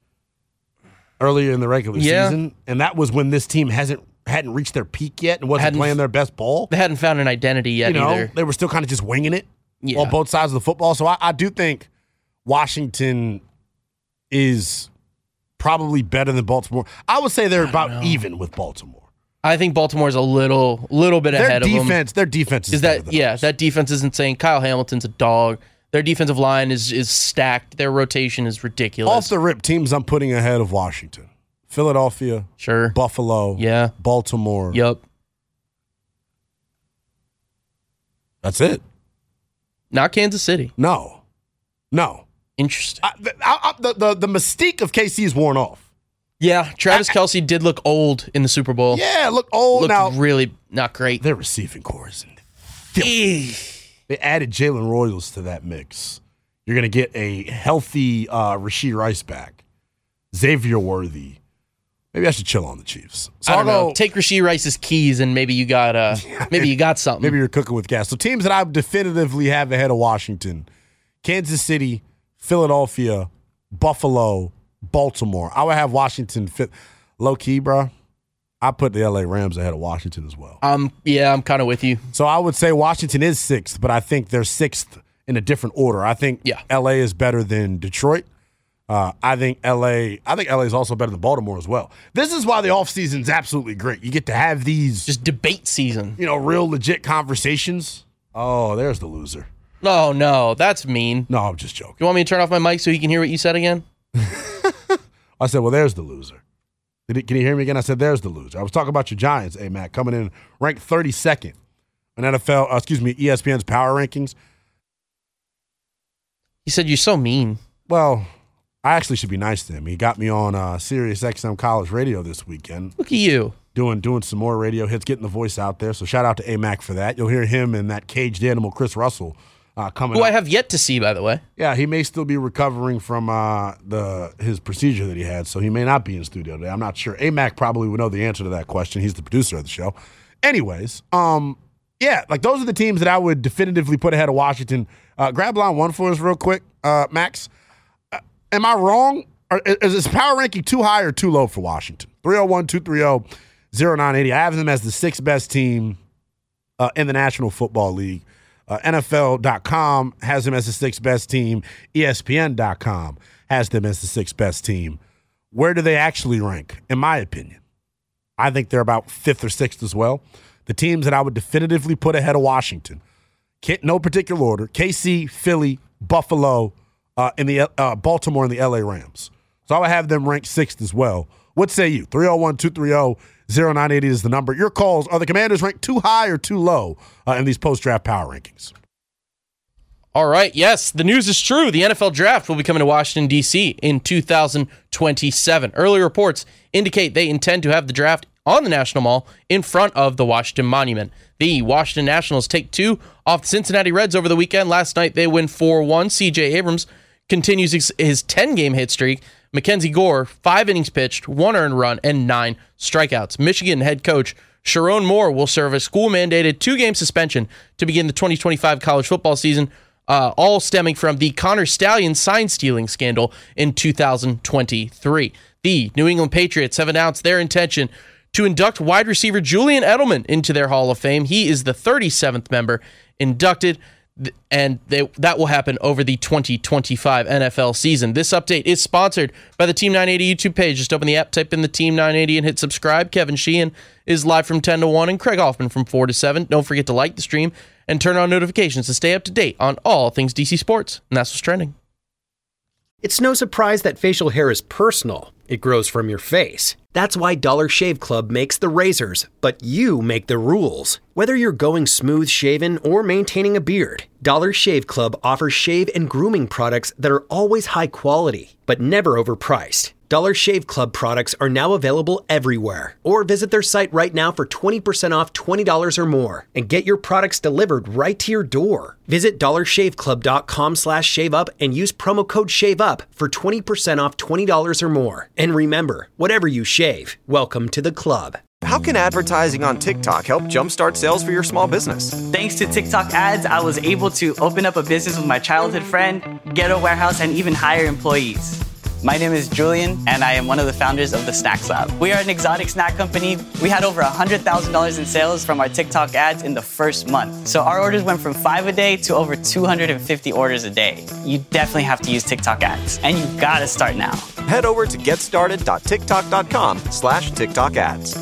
earlier in the regular yeah. season, and that was when this team hasn't hadn't reached their peak yet and wasn't hadn't, playing their best ball. They hadn't found an identity yet you know, either. They were still kind of just winging it yeah. on both sides of the football. So I, I do think Washington is probably better than Baltimore. I would say they're about know. even with Baltimore. I think Baltimore's a little little bit their ahead defense, of them. Their defense is, is that yeah, ours. That defense is insane. Kyle Hamilton's a dog. Their defensive line is is stacked. Their rotation is ridiculous. Off the rip, teams I'm putting ahead of Washington. Philadelphia, sure. Buffalo, yeah. Baltimore. Yep. That's it. Not Kansas City. No. No. Interesting. I, I, I, the, the, the mystique of K C is worn off. Yeah, Travis I, Kelce did look old in the Super Bowl. Yeah, look old. Looked now, really not great. Their receiving core is filthy. They added Jalen Royals to that mix. You're going to get a healthy uh, Rashee Rice back. Xavier Worthy. Maybe I should chill on the Chiefs. So I don't I'll know. go, Take Rashee Rice's keys and maybe you got uh, yeah, maybe you got something. Maybe you're cooking with gas. So teams that I definitively have ahead of Washington: Kansas City, Philadelphia, Buffalo, Baltimore. I would have Washington fit low key, bro. I put the L A Rams ahead of Washington as well. Um, yeah, I'm kind of with you. So I would say Washington is sixth, but I think they're sixth in a different order. I think yeah. L A is better than Detroit. Uh, I think L A. I think L A is also better than Baltimore as well. This is why the offseason is absolutely great. You get to have these just debate season. You know, real legit conversations. Oh, there's the loser. No, no, that's mean. No, I'm just joking. You want me to turn off my mic so he can hear what you said again? I said, well, there's the loser. Did he, can you hear me again? I said, there's the loser. I was talking about your Giants, A-Mac, coming in ranked thirty-second in N F L, uh, excuse me, E S P N's power rankings. He said, you're so mean. Well, I actually should be nice to him. He got me on uh, Sirius X M College Radio this weekend. Look at you. Doing doing some more radio hits, getting the voice out there. So shout out to A-Mac for that. You'll hear him and that caged animal, Chris Russell, uh, coming Who up. I have yet to see, by the way. Yeah, he may still be recovering from uh, the his procedure that he had, so he may not be in studio today. I'm not sure. A-Mac probably would know the answer to that question. He's the producer of the show. Anyways, um, yeah, like those are the teams that I would definitively put ahead of Washington. Uh, grab line one for us real quick, uh, Max. Uh, am I wrong? Or is this power ranking too high or too low for Washington? three oh one, two three oh, oh nine eight oh. I have them as the sixth best team uh, in the National Football League. Uh, N F L dot com has them as the sixth best team. E S P N dot com has them as the sixth best team. Where do they actually rank, in my opinion? I think they're about fifth or sixth as well. The teams that I would definitively put ahead of Washington, no particular order, K C, Philly, Buffalo, uh, and the uh, Baltimore, and the L A Rams. So I would have them ranked sixth as well. What say you? three oh one, two three oh, oh nine eight oh is the number. Your calls. Are the Commanders ranked too high or too low uh, in these post-draft power rankings? All right, yes, the news is true. The N F L Draft will be coming to Washington, D C in two thousand twenty-seven. Early reports indicate they intend to have the draft on the National Mall in front of the Washington Monument. The Washington Nationals take two off the Cincinnati Reds over the weekend. Last night, they win four one. C J Abrams continues his ten-game hit streak. Mackenzie Gore, five innings pitched, one earned run, and nine strikeouts. Michigan head coach Sharon Moore will serve a school-mandated two-game suspension to begin the twenty twenty-five college football season, uh, all stemming from the Connor Stallion sign-stealing scandal in two thousand twenty-three. The New England Patriots have announced their intention to induct wide receiver Julian Edelman into their Hall of Fame. He is the thirty-seventh member inducted, and they, that will happen over the twenty twenty-five N F L season. This update is sponsored by the Team nine eighty YouTube page. Just open the app, type in the Team nine eighty, and hit subscribe. Kevin Sheehan is live from ten to one, and Craig Hoffman from four to seven. Don't forget to like the stream and turn on notifications to stay up to date on all things D C sports. And that's what's trending. It's no surprise that facial hair is personal. It grows from your face. That's why Dollar Shave Club makes the razors, but you make the rules. Whether you're going smooth shaven or maintaining a beard, Dollar Shave Club offers shave and grooming products that are always high quality, but never overpriced. Dollar Shave Club products are now available everywhere. Or visit their site right now for twenty percent off twenty dollars or more and get your products delivered right to your door. Visit dollarshaveclub.com slash shave up and use promo code shave up for twenty percent off twenty dollars or more. And remember, whatever you shave, welcome to the club. How can advertising on TikTok help jumpstart sales for your small business? Thanks to TikTok ads, I was able to open up a business with my childhood friend, get a warehouse, and even hire employees. My name is Julian, and I am one of the founders of the Snacks Lab. We are an exotic snack company. We had over one hundred thousand dollars in sales from our TikTok ads in the first month. So our orders went from five a day to over two hundred fifty orders a day. You definitely have to use TikTok ads, and you gotta start now. Head over to getstarted.tiktok.com slash TikTok ads.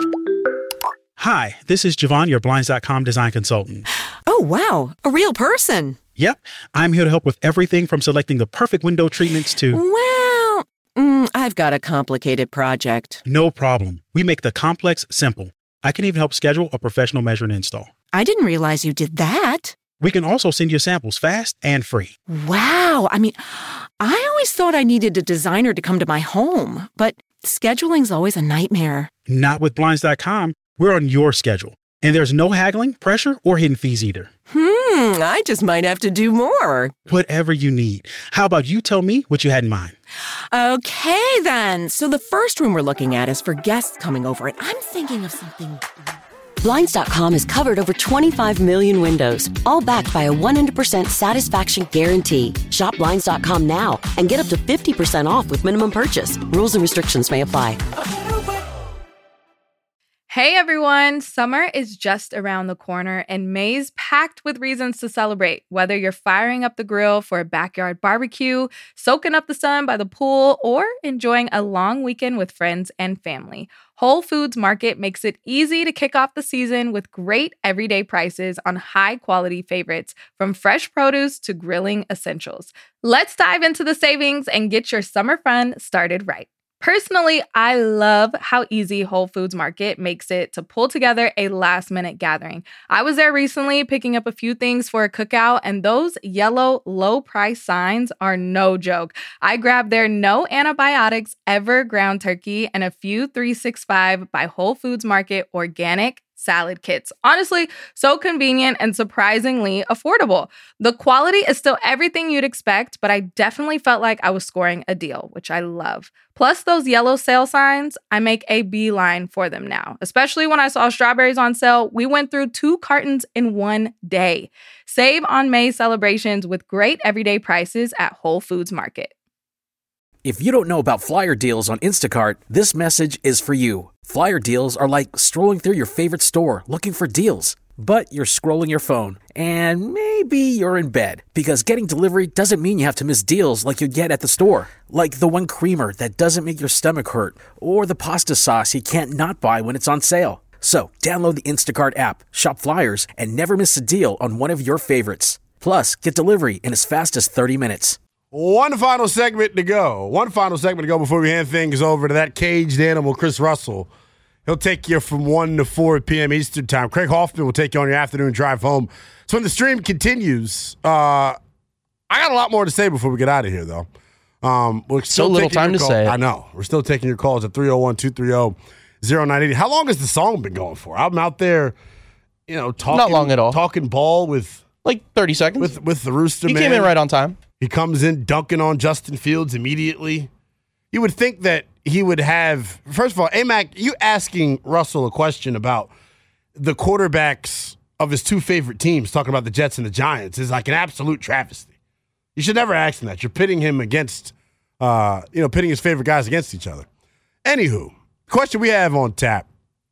Hi, this is Javon, your Blinds dot com design consultant. Oh, wow. A real person. Yep. I'm here to help with everything from selecting the perfect window treatments to... Well, mm, I've got a complicated project. No problem. We make the complex simple. I can even help schedule a professional measure and install. I didn't realize you did that. We can also send you samples fast and free. Wow. I mean, I always thought I needed a designer to come to my home, but scheduling's always a nightmare. Not with Blinds dot com. We're on your schedule. And there's no haggling, pressure, or hidden fees either. Hmm, I just might have to do more. Whatever you need. How about you tell me what you had in mind? Okay, then. So the first room we're looking at is for guests coming over, and I'm thinking of something... Blinds dot com has covered over twenty-five million windows, all backed by a one hundred percent satisfaction guarantee. Shop Blinds dot com now and get up to fifty percent off with minimum purchase. Rules and restrictions may apply. Hey everyone, summer is just around the corner and May's packed with reasons to celebrate. Whether you're firing up the grill for a backyard barbecue, soaking up the sun by the pool, or enjoying a long weekend with friends and family, Whole Foods Market makes it easy to kick off the season with great everyday prices on high-quality favorites, from fresh produce to grilling essentials. Let's dive into the savings and get your summer fun started right. Personally, I love how easy Whole Foods Market makes it to pull together a last-minute gathering. I was there recently picking up a few things for a cookout, and those yellow low-price signs are no joke. I grabbed their no antibiotics ever ground turkey and a few three sixty-five by Whole Foods Market organic salad kits. Honestly, so convenient and surprisingly affordable. The quality is still everything you'd expect, but I definitely felt like I was scoring a deal, which I love. Plus those yellow sale signs, I make a beeline for them now. Especially when I saw strawberries on sale, we went through two cartons in one day. Save on May celebrations with great everyday prices at Whole Foods Market. If you don't know about flyer deals on Instacart, this message is for you. Flyer deals are like strolling through your favorite store looking for deals. But you're scrolling your phone, and maybe you're in bed, because getting delivery doesn't mean you have to miss deals like you'd get at the store. Like the one creamer that doesn't make your stomach hurt, or the pasta sauce you can't not buy when it's on sale. So download the Instacart app, shop flyers, and never miss a deal on one of your favorites. Plus, get delivery in as fast as thirty minutes. One final segment to go. One final segment to go before we hand things over to that caged animal, Chris Russell. He'll take you from one to four p.m. Eastern time. Craig Hoffman will take you on your afternoon drive home. So when the stream continues, uh, I got a lot more to say before we get out of here, though. Um, we're still so little time to call- say it. I know. We're still taking your calls at three oh one, two three oh, oh nine eight oh. How long has the song been going for? I'm out there, you know, talking. Not long at all. Talking ball with. Like thirty seconds. With, with the Rooster he Man. He came in right on time. He comes in dunking on Justin Fields immediately. You would think that he would have, first of all, A-Mac, you asking Russell a question about the quarterbacks of his two favorite teams, talking about the Jets and the Giants, is like an absolute travesty. You should never ask him that. You're pitting him against, uh, you know, pitting his favorite guys against each other. Anywho, question we have on tap.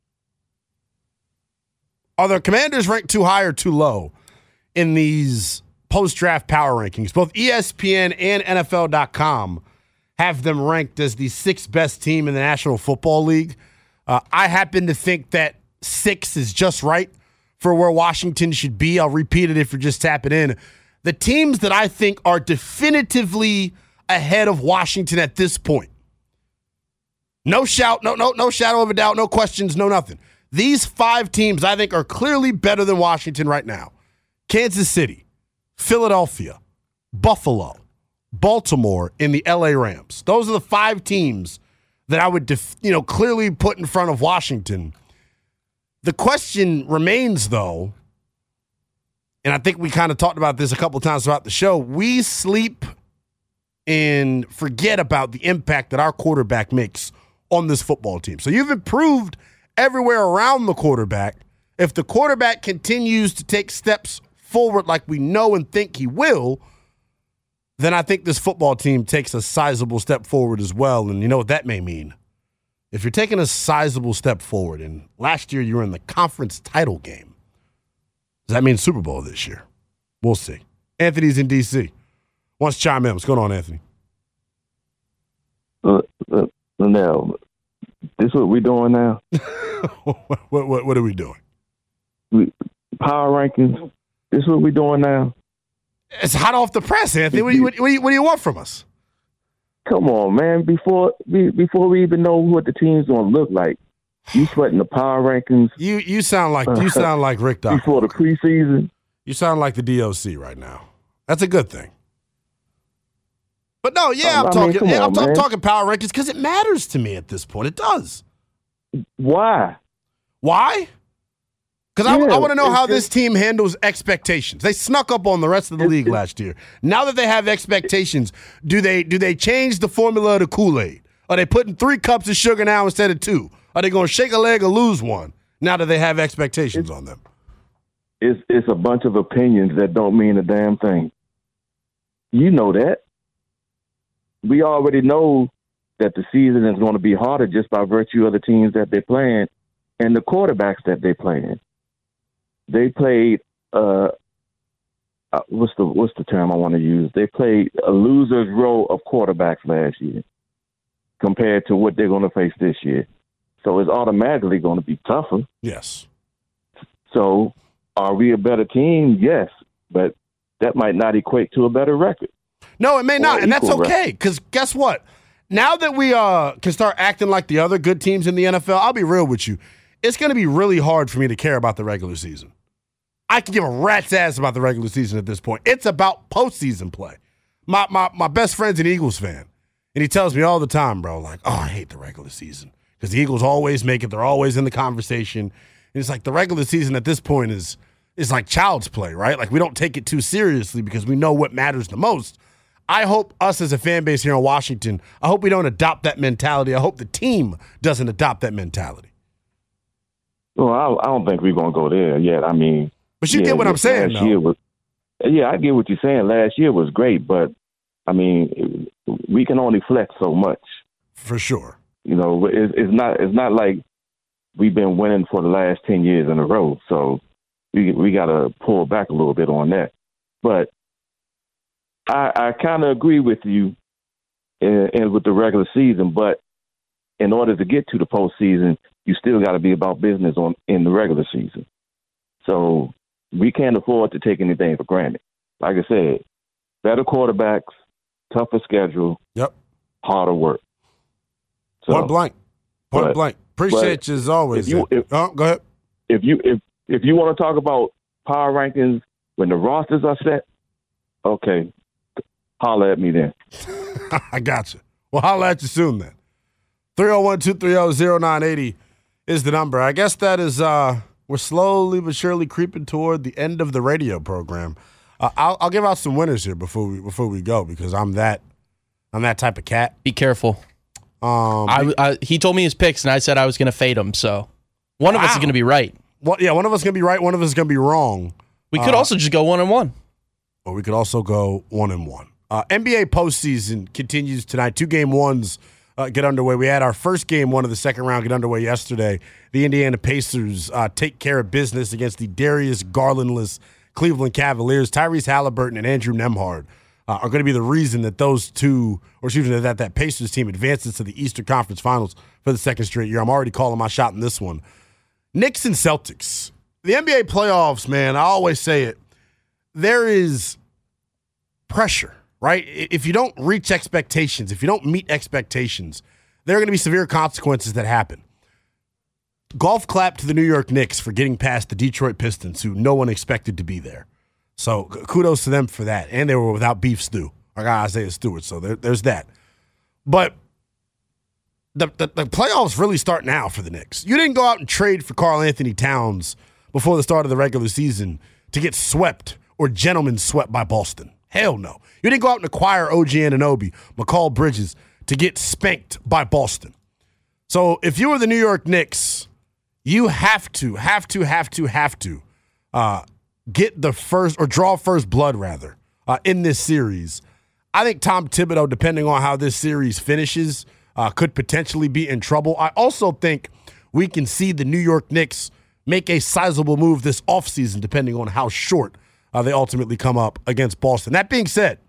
Are the Commanders ranked too high or too low in these post-draft power rankings? Both E S P N and N F L dot com have them ranked as the sixth best team in the National Football League. Uh, I happen to think that six is just right for where Washington should be. I'll repeat it if you're just tapping in. The teams that I think are definitively ahead of Washington at this point. No shout, no, no, no shadow of a doubt, no questions, no nothing. These five teams I think are clearly better than Washington right now. Kansas City, Philadelphia, Buffalo, Baltimore, and the L A Rams. Those are the five teams that I would, def- you know, clearly put in front of Washington. The question remains, though, and I think we kind of talked about this a couple times throughout the show, we sleep and forget about the impact that our quarterback makes on this football team. So you've improved everywhere around the quarterback. If the quarterback continues to take steps forward like we know and think he will, then I think this football team takes a sizable step forward as well. And you know what that may mean? If you're taking a sizable step forward, and last year you were in the conference title game, does that mean Super Bowl this year? We'll see. Anthony's in D C. Wants to chime in. What's going on, Anthony? Uh, uh, now, this what we doing now? what, what, what are we doing? We, power rankings. This what we doing now? It's hot off the press, Anthony. What do you, what, what do you, what do you want from us? Come on, man. Before we, before we even know what the team's going to look like, you sweating the power rankings. You you sound like you sound like Rick Dock. Before the preseason. You sound like the D O C right now. That's a good thing. But no, yeah, I'm I talking. mean, yeah, I'm, on, t- I'm man. talking power rankings because it matters to me at this point. It does. Why? Why? Because I, Yeah, I want to know it's how just- this team handles expectations. They snuck up on the rest of the league last year. Now that they have expectations, do they do they change the formula of the Kool-Aid? Are they putting three cups of sugar now instead of two? Are they going to shake a leg or lose one now that they have expectations on them? It's it's a bunch of opinions that don't mean a damn thing. You know that. We already know that the season is going to be harder just by virtue of the teams that they're playing and the quarterbacks that they're playing. They played uh, uh, what's the what's the term I want to use? They played a loser's row of quarterbacks last year compared to what they're going to face this year. So it's automatically going to be tougher. Yes. So are we a better team? Yes, but that might not equate to a better record. No, it may not, Or and that's equal okay. Because guess what? Now that we uh, can start acting like the other good teams in the N F L, I'll be real with you. It's going to be really hard for me to care about the regular season. I can give a rat's ass about the regular season at this point. It's about postseason play. My my my best friend's an Eagles fan, and he tells me all the time, bro, like, oh, I hate the regular season because the Eagles always make it. They're always in the conversation. And it's like the regular season at this point is is like child's play, right? Like we don't take it too seriously because we know what matters the most. I hope us as a fan base here in Washington, I hope we don't adopt that mentality. I hope the team doesn't adopt that mentality. Well, I, I don't think we're going to go there yet. I mean, But you yeah, get what I'm this saying, last though. year was, yeah, I get what you're saying. Last year was great, but I mean, we can only flex so much. For sure. You know, it, it's not it's not like we've been winning for the last ten years in a row. So we we got to pull back a little bit on that. But I, I kind of agree with you in, in with the regular season, but in order to get to the postseason, you still got to be about business on in the regular season. So we can't afford to take anything for granted. Like I said, better quarterbacks, tougher schedule, yep, harder work. So, Point blank. Point but- blank. Appreciate but you as always. If you, if, oh, go ahead. If you if if you want to talk about power rankings when the rosters are set, okay, holler at me then. I got you. Well, holla at you soon then. three oh one, two three oh, oh nine eight oh is the number. I guess that is, uh, we're slowly but surely creeping toward the end of the radio program. Uh, I'll, I'll give out some winners here before we before we go because I'm that I'm that type of cat. Be careful. Um, I, I, he told me his picks, and I said I was going to fade him. So one of us is Wow. going to be right. Well, yeah, one of us is going to be right. One of us is going to be wrong. We could Uh, also just go one and one. Or we could also go one and one. Uh, N B A postseason continues tonight. Two game ones uh, get underway. We had our first game one of the second round get underway yesterday. The Indiana Pacers uh, take care of business against the Darius Garlandless Cleveland Cavaliers. Tyrese Halliburton and Andrew Nembhard uh, are going to be the reason that those two, or excuse me, that that Pacers team advances to the Eastern Conference Finals for the second straight year. I'm already calling my shot in this one. Knicks and Celtics. The N B A playoffs, man, I always say it. There is pressure, right? If you don't reach expectations, if you don't meet expectations, there are going to be severe consequences that happen. Golf clap to the New York Knicks for getting past the Detroit Pistons, who no one expected to be there. So kudos to them for that. And they were without Beef Stew, our guy Isaiah Stewart. So there, there's that. But the, the, the playoffs really start now for the Knicks. You didn't go out and trade for Karl Anthony Towns before the start of the regular season to get swept or gentlemen swept by Boston. Hell no. You didn't go out and acquire O G Anunoby, McCall Bridges to get spanked by Boston. So if you were the New York Knicks, you have to, have to, have to, have to uh, get the first, or draw first blood, rather, uh, in this series. I think Tom Thibodeau, depending on how this series finishes, uh, could potentially be in trouble. I also think we can see the New York Knicks make a sizable move this offseason, depending on how short uh, they ultimately come up against Boston. That being said,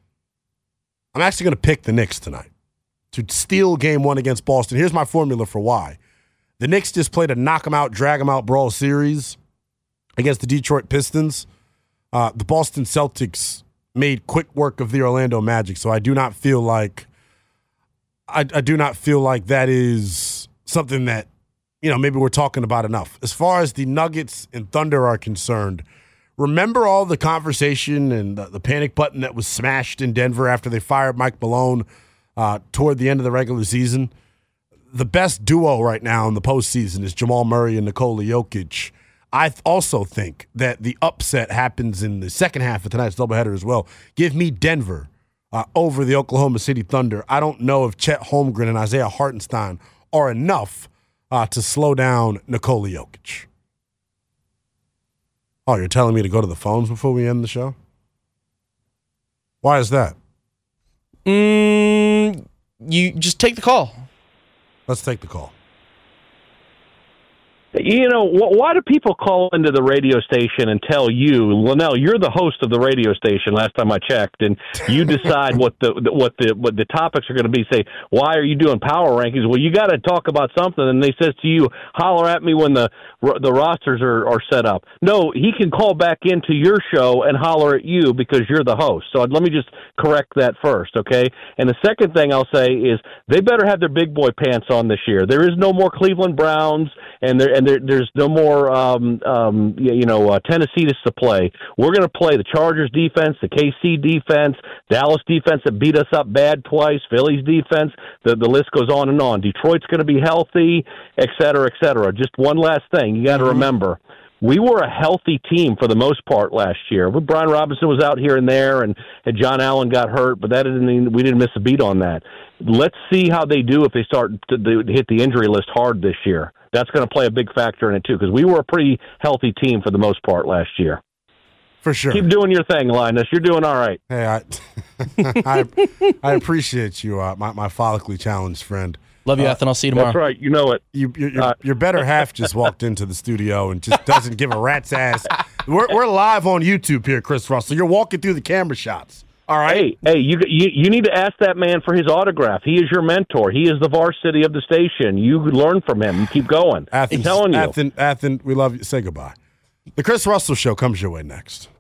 I'm actually going to pick the Knicks tonight to steal game one against Boston. Here's my formula for why. The Knicks just played a knock-em-out, drag-em-out brawl series against the Detroit Pistons. Uh, the Boston Celtics made quick work of the Orlando Magic, so I do not feel like I, I do not feel like that is something that, you know, maybe we're talking about enough. As far as the Nuggets and Thunder are concerned, remember all the conversation and the, the panic button that was smashed in Denver after they fired Mike Malone uh, toward the end of the regular season? The best duo right now in the postseason is Jamal Murray and Nikola Jokic. I th- also think that the upset happens in the second half of tonight's doubleheader as well. Give me Denver uh, over the Oklahoma City Thunder. I don't know if Chet Holmgren and Isaiah Hartenstein are enough uh, to slow down Nikola Jokic. Oh, you're telling me to go to the phones before we end the show? Why is that? Mm, you just take the call. Let's take the call. You know, wh- why do people call into the radio station and tell you, Linnell, you're the host of the radio station last time I checked, and you decide what the what the what the topics are going to be. Say, why are you doing power rankings? Well, you got to talk about something, and they says to you, holler at me when the the rosters are, are set up. No, he can call back into your show and holler at you because you're the host. So let me just correct that first, okay? And the second thing I'll say is they better have their big boy pants on this year. There is no more Cleveland Browns, and there and there, there's no more um, um, you know uh, Tennessee to play. We're going to play the Chargers defense, the K C defense, Dallas defense that beat us up bad twice, Philly's defense. The the list goes on and on. Detroit's going to be healthy, et cetera, et cetera. Just one last thing you got to remember. We were a healthy team for the most part last year. Brian Robinson was out here and there, and, and John Allen got hurt, but that didn't mean we didn't miss a beat on that. Let's see how they do if they start to, to hit the injury list hard this year. That's going to play a big factor in it, too, because we were a pretty healthy team for the most part last year. For sure. Keep doing your thing, Linus. You're doing all right. Hey, I I, I appreciate you, uh, my, my follically challenged friend. Love you, uh, Ethan. I'll see you tomorrow. That's right. You know it. You, your, your, your better half just walked into the studio and just doesn't give a rat's ass. We're, we're live on YouTube here, Chris Russell. You're walking through the camera shots. All right. Hey, hey, you, you you need to ask that man for his autograph. He is your mentor. He is the varsity of the station. You learn from him. You keep going. Athens, I'm telling you. Athen, Athen, we love you. Say goodbye. The Chris Russell Show comes your way next.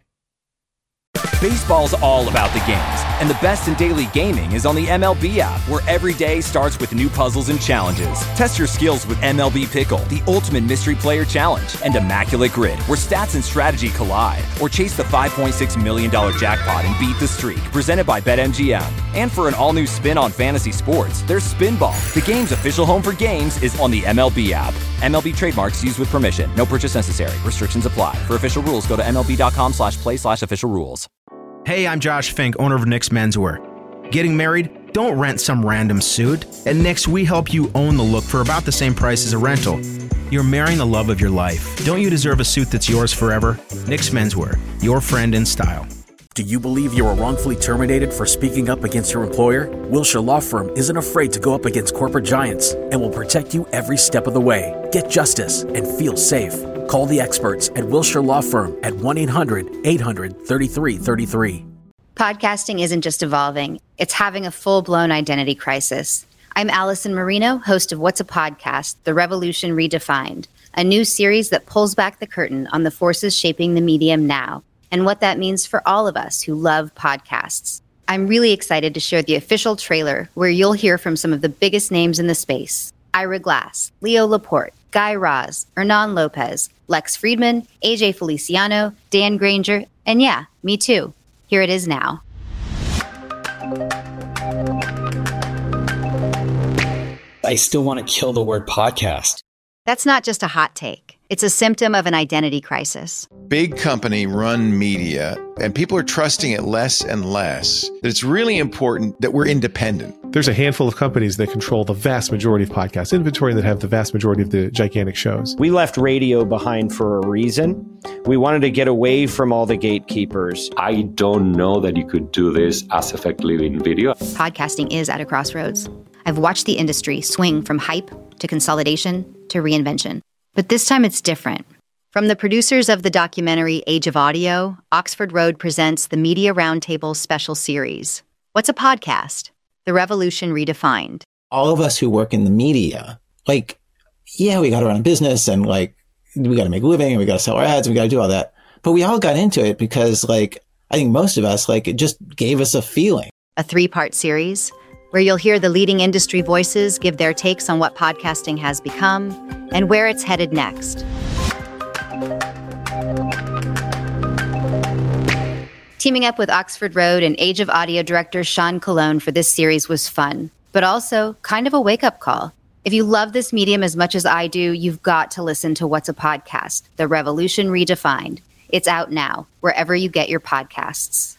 Baseball's all about the games, and the best in daily gaming is on the M L B app, where every day starts with new puzzles and challenges. Test your skills with M L B Pickle, the ultimate mystery player challenge, and Immaculate Grid, where stats and strategy collide. Or chase the five point six million dollars jackpot and beat the streak, presented by BetMGM. And for an all-new spin on fantasy sports, there's Spinball. The game's official home for games is on the M L B app. M L B trademarks used with permission. No purchase necessary. Restrictions apply. For official rules, go to MLB.com slash play slash official rules. Hey, I'm Josh Fink, owner of Nick's Menswear. Getting married? Don't rent some random suit. At Nick's, we help you own the look for about the same price as a rental. You're marrying the love of your life. Don't you deserve a suit that's yours forever? Nick's Menswear, your friend in style. Do you believe you were wrongfully terminated for speaking up against your employer? Wilshire Law Firm isn't afraid to go up against corporate giants and will protect you every step of the way. Get justice and feel safe. Call the experts at Wilshire Law Firm at one eight hundred eight hundred thirty-three thirty-three. Podcasting isn't just evolving, it's having a full-blown identity crisis. I'm Allison Marino, host of What's a Podcast? The Revolution Redefined, a new series that pulls back the curtain on the forces shaping the medium now and what that means for all of us who love podcasts. I'm really excited to share the official trailer where you'll hear from some of the biggest names in the space. Ira Glass, Leo Laporte, Guy Raz, Hernan Lopez, Lex Friedman, A J Feliciano, Dan Granger, and yeah, me too. Here it is now. I still want to kill the word podcast. That's not just a hot take. It's a symptom of an identity crisis. Big company run media, and people are trusting it less and less. That it's really important that we're independent. There's a handful of companies that control the vast majority of podcast inventory that have the vast majority of the gigantic shows. We left radio behind for a reason. We wanted to get away from all the gatekeepers. I don't know that you could do this as effectively in video. Podcasting is at a crossroads. I've watched the industry swing from hype to consolidation to reinvention. But this time it's different. From the producers of the documentary Age of Audio, Oxford Road presents the Media Roundtable special series. What's a podcast? The Revolution Redefined. All of us who work in the media, like, yeah, we got to run a business and like, we got to make a living and we got to sell our ads and we got to do all that. But we all got into it because like, I think most of us, like, it just gave us a feeling. A three-part series where you'll hear the leading industry voices give their takes on what podcasting has become and where it's headed next. Teaming up with Oxford Road and Age of Audio director Sean Cologne for this series was fun, but also kind of a wake-up call. If you love this medium as much as I do, you've got to listen to What's a Podcast? The Revolution Redefined. It's out now, wherever you get your podcasts.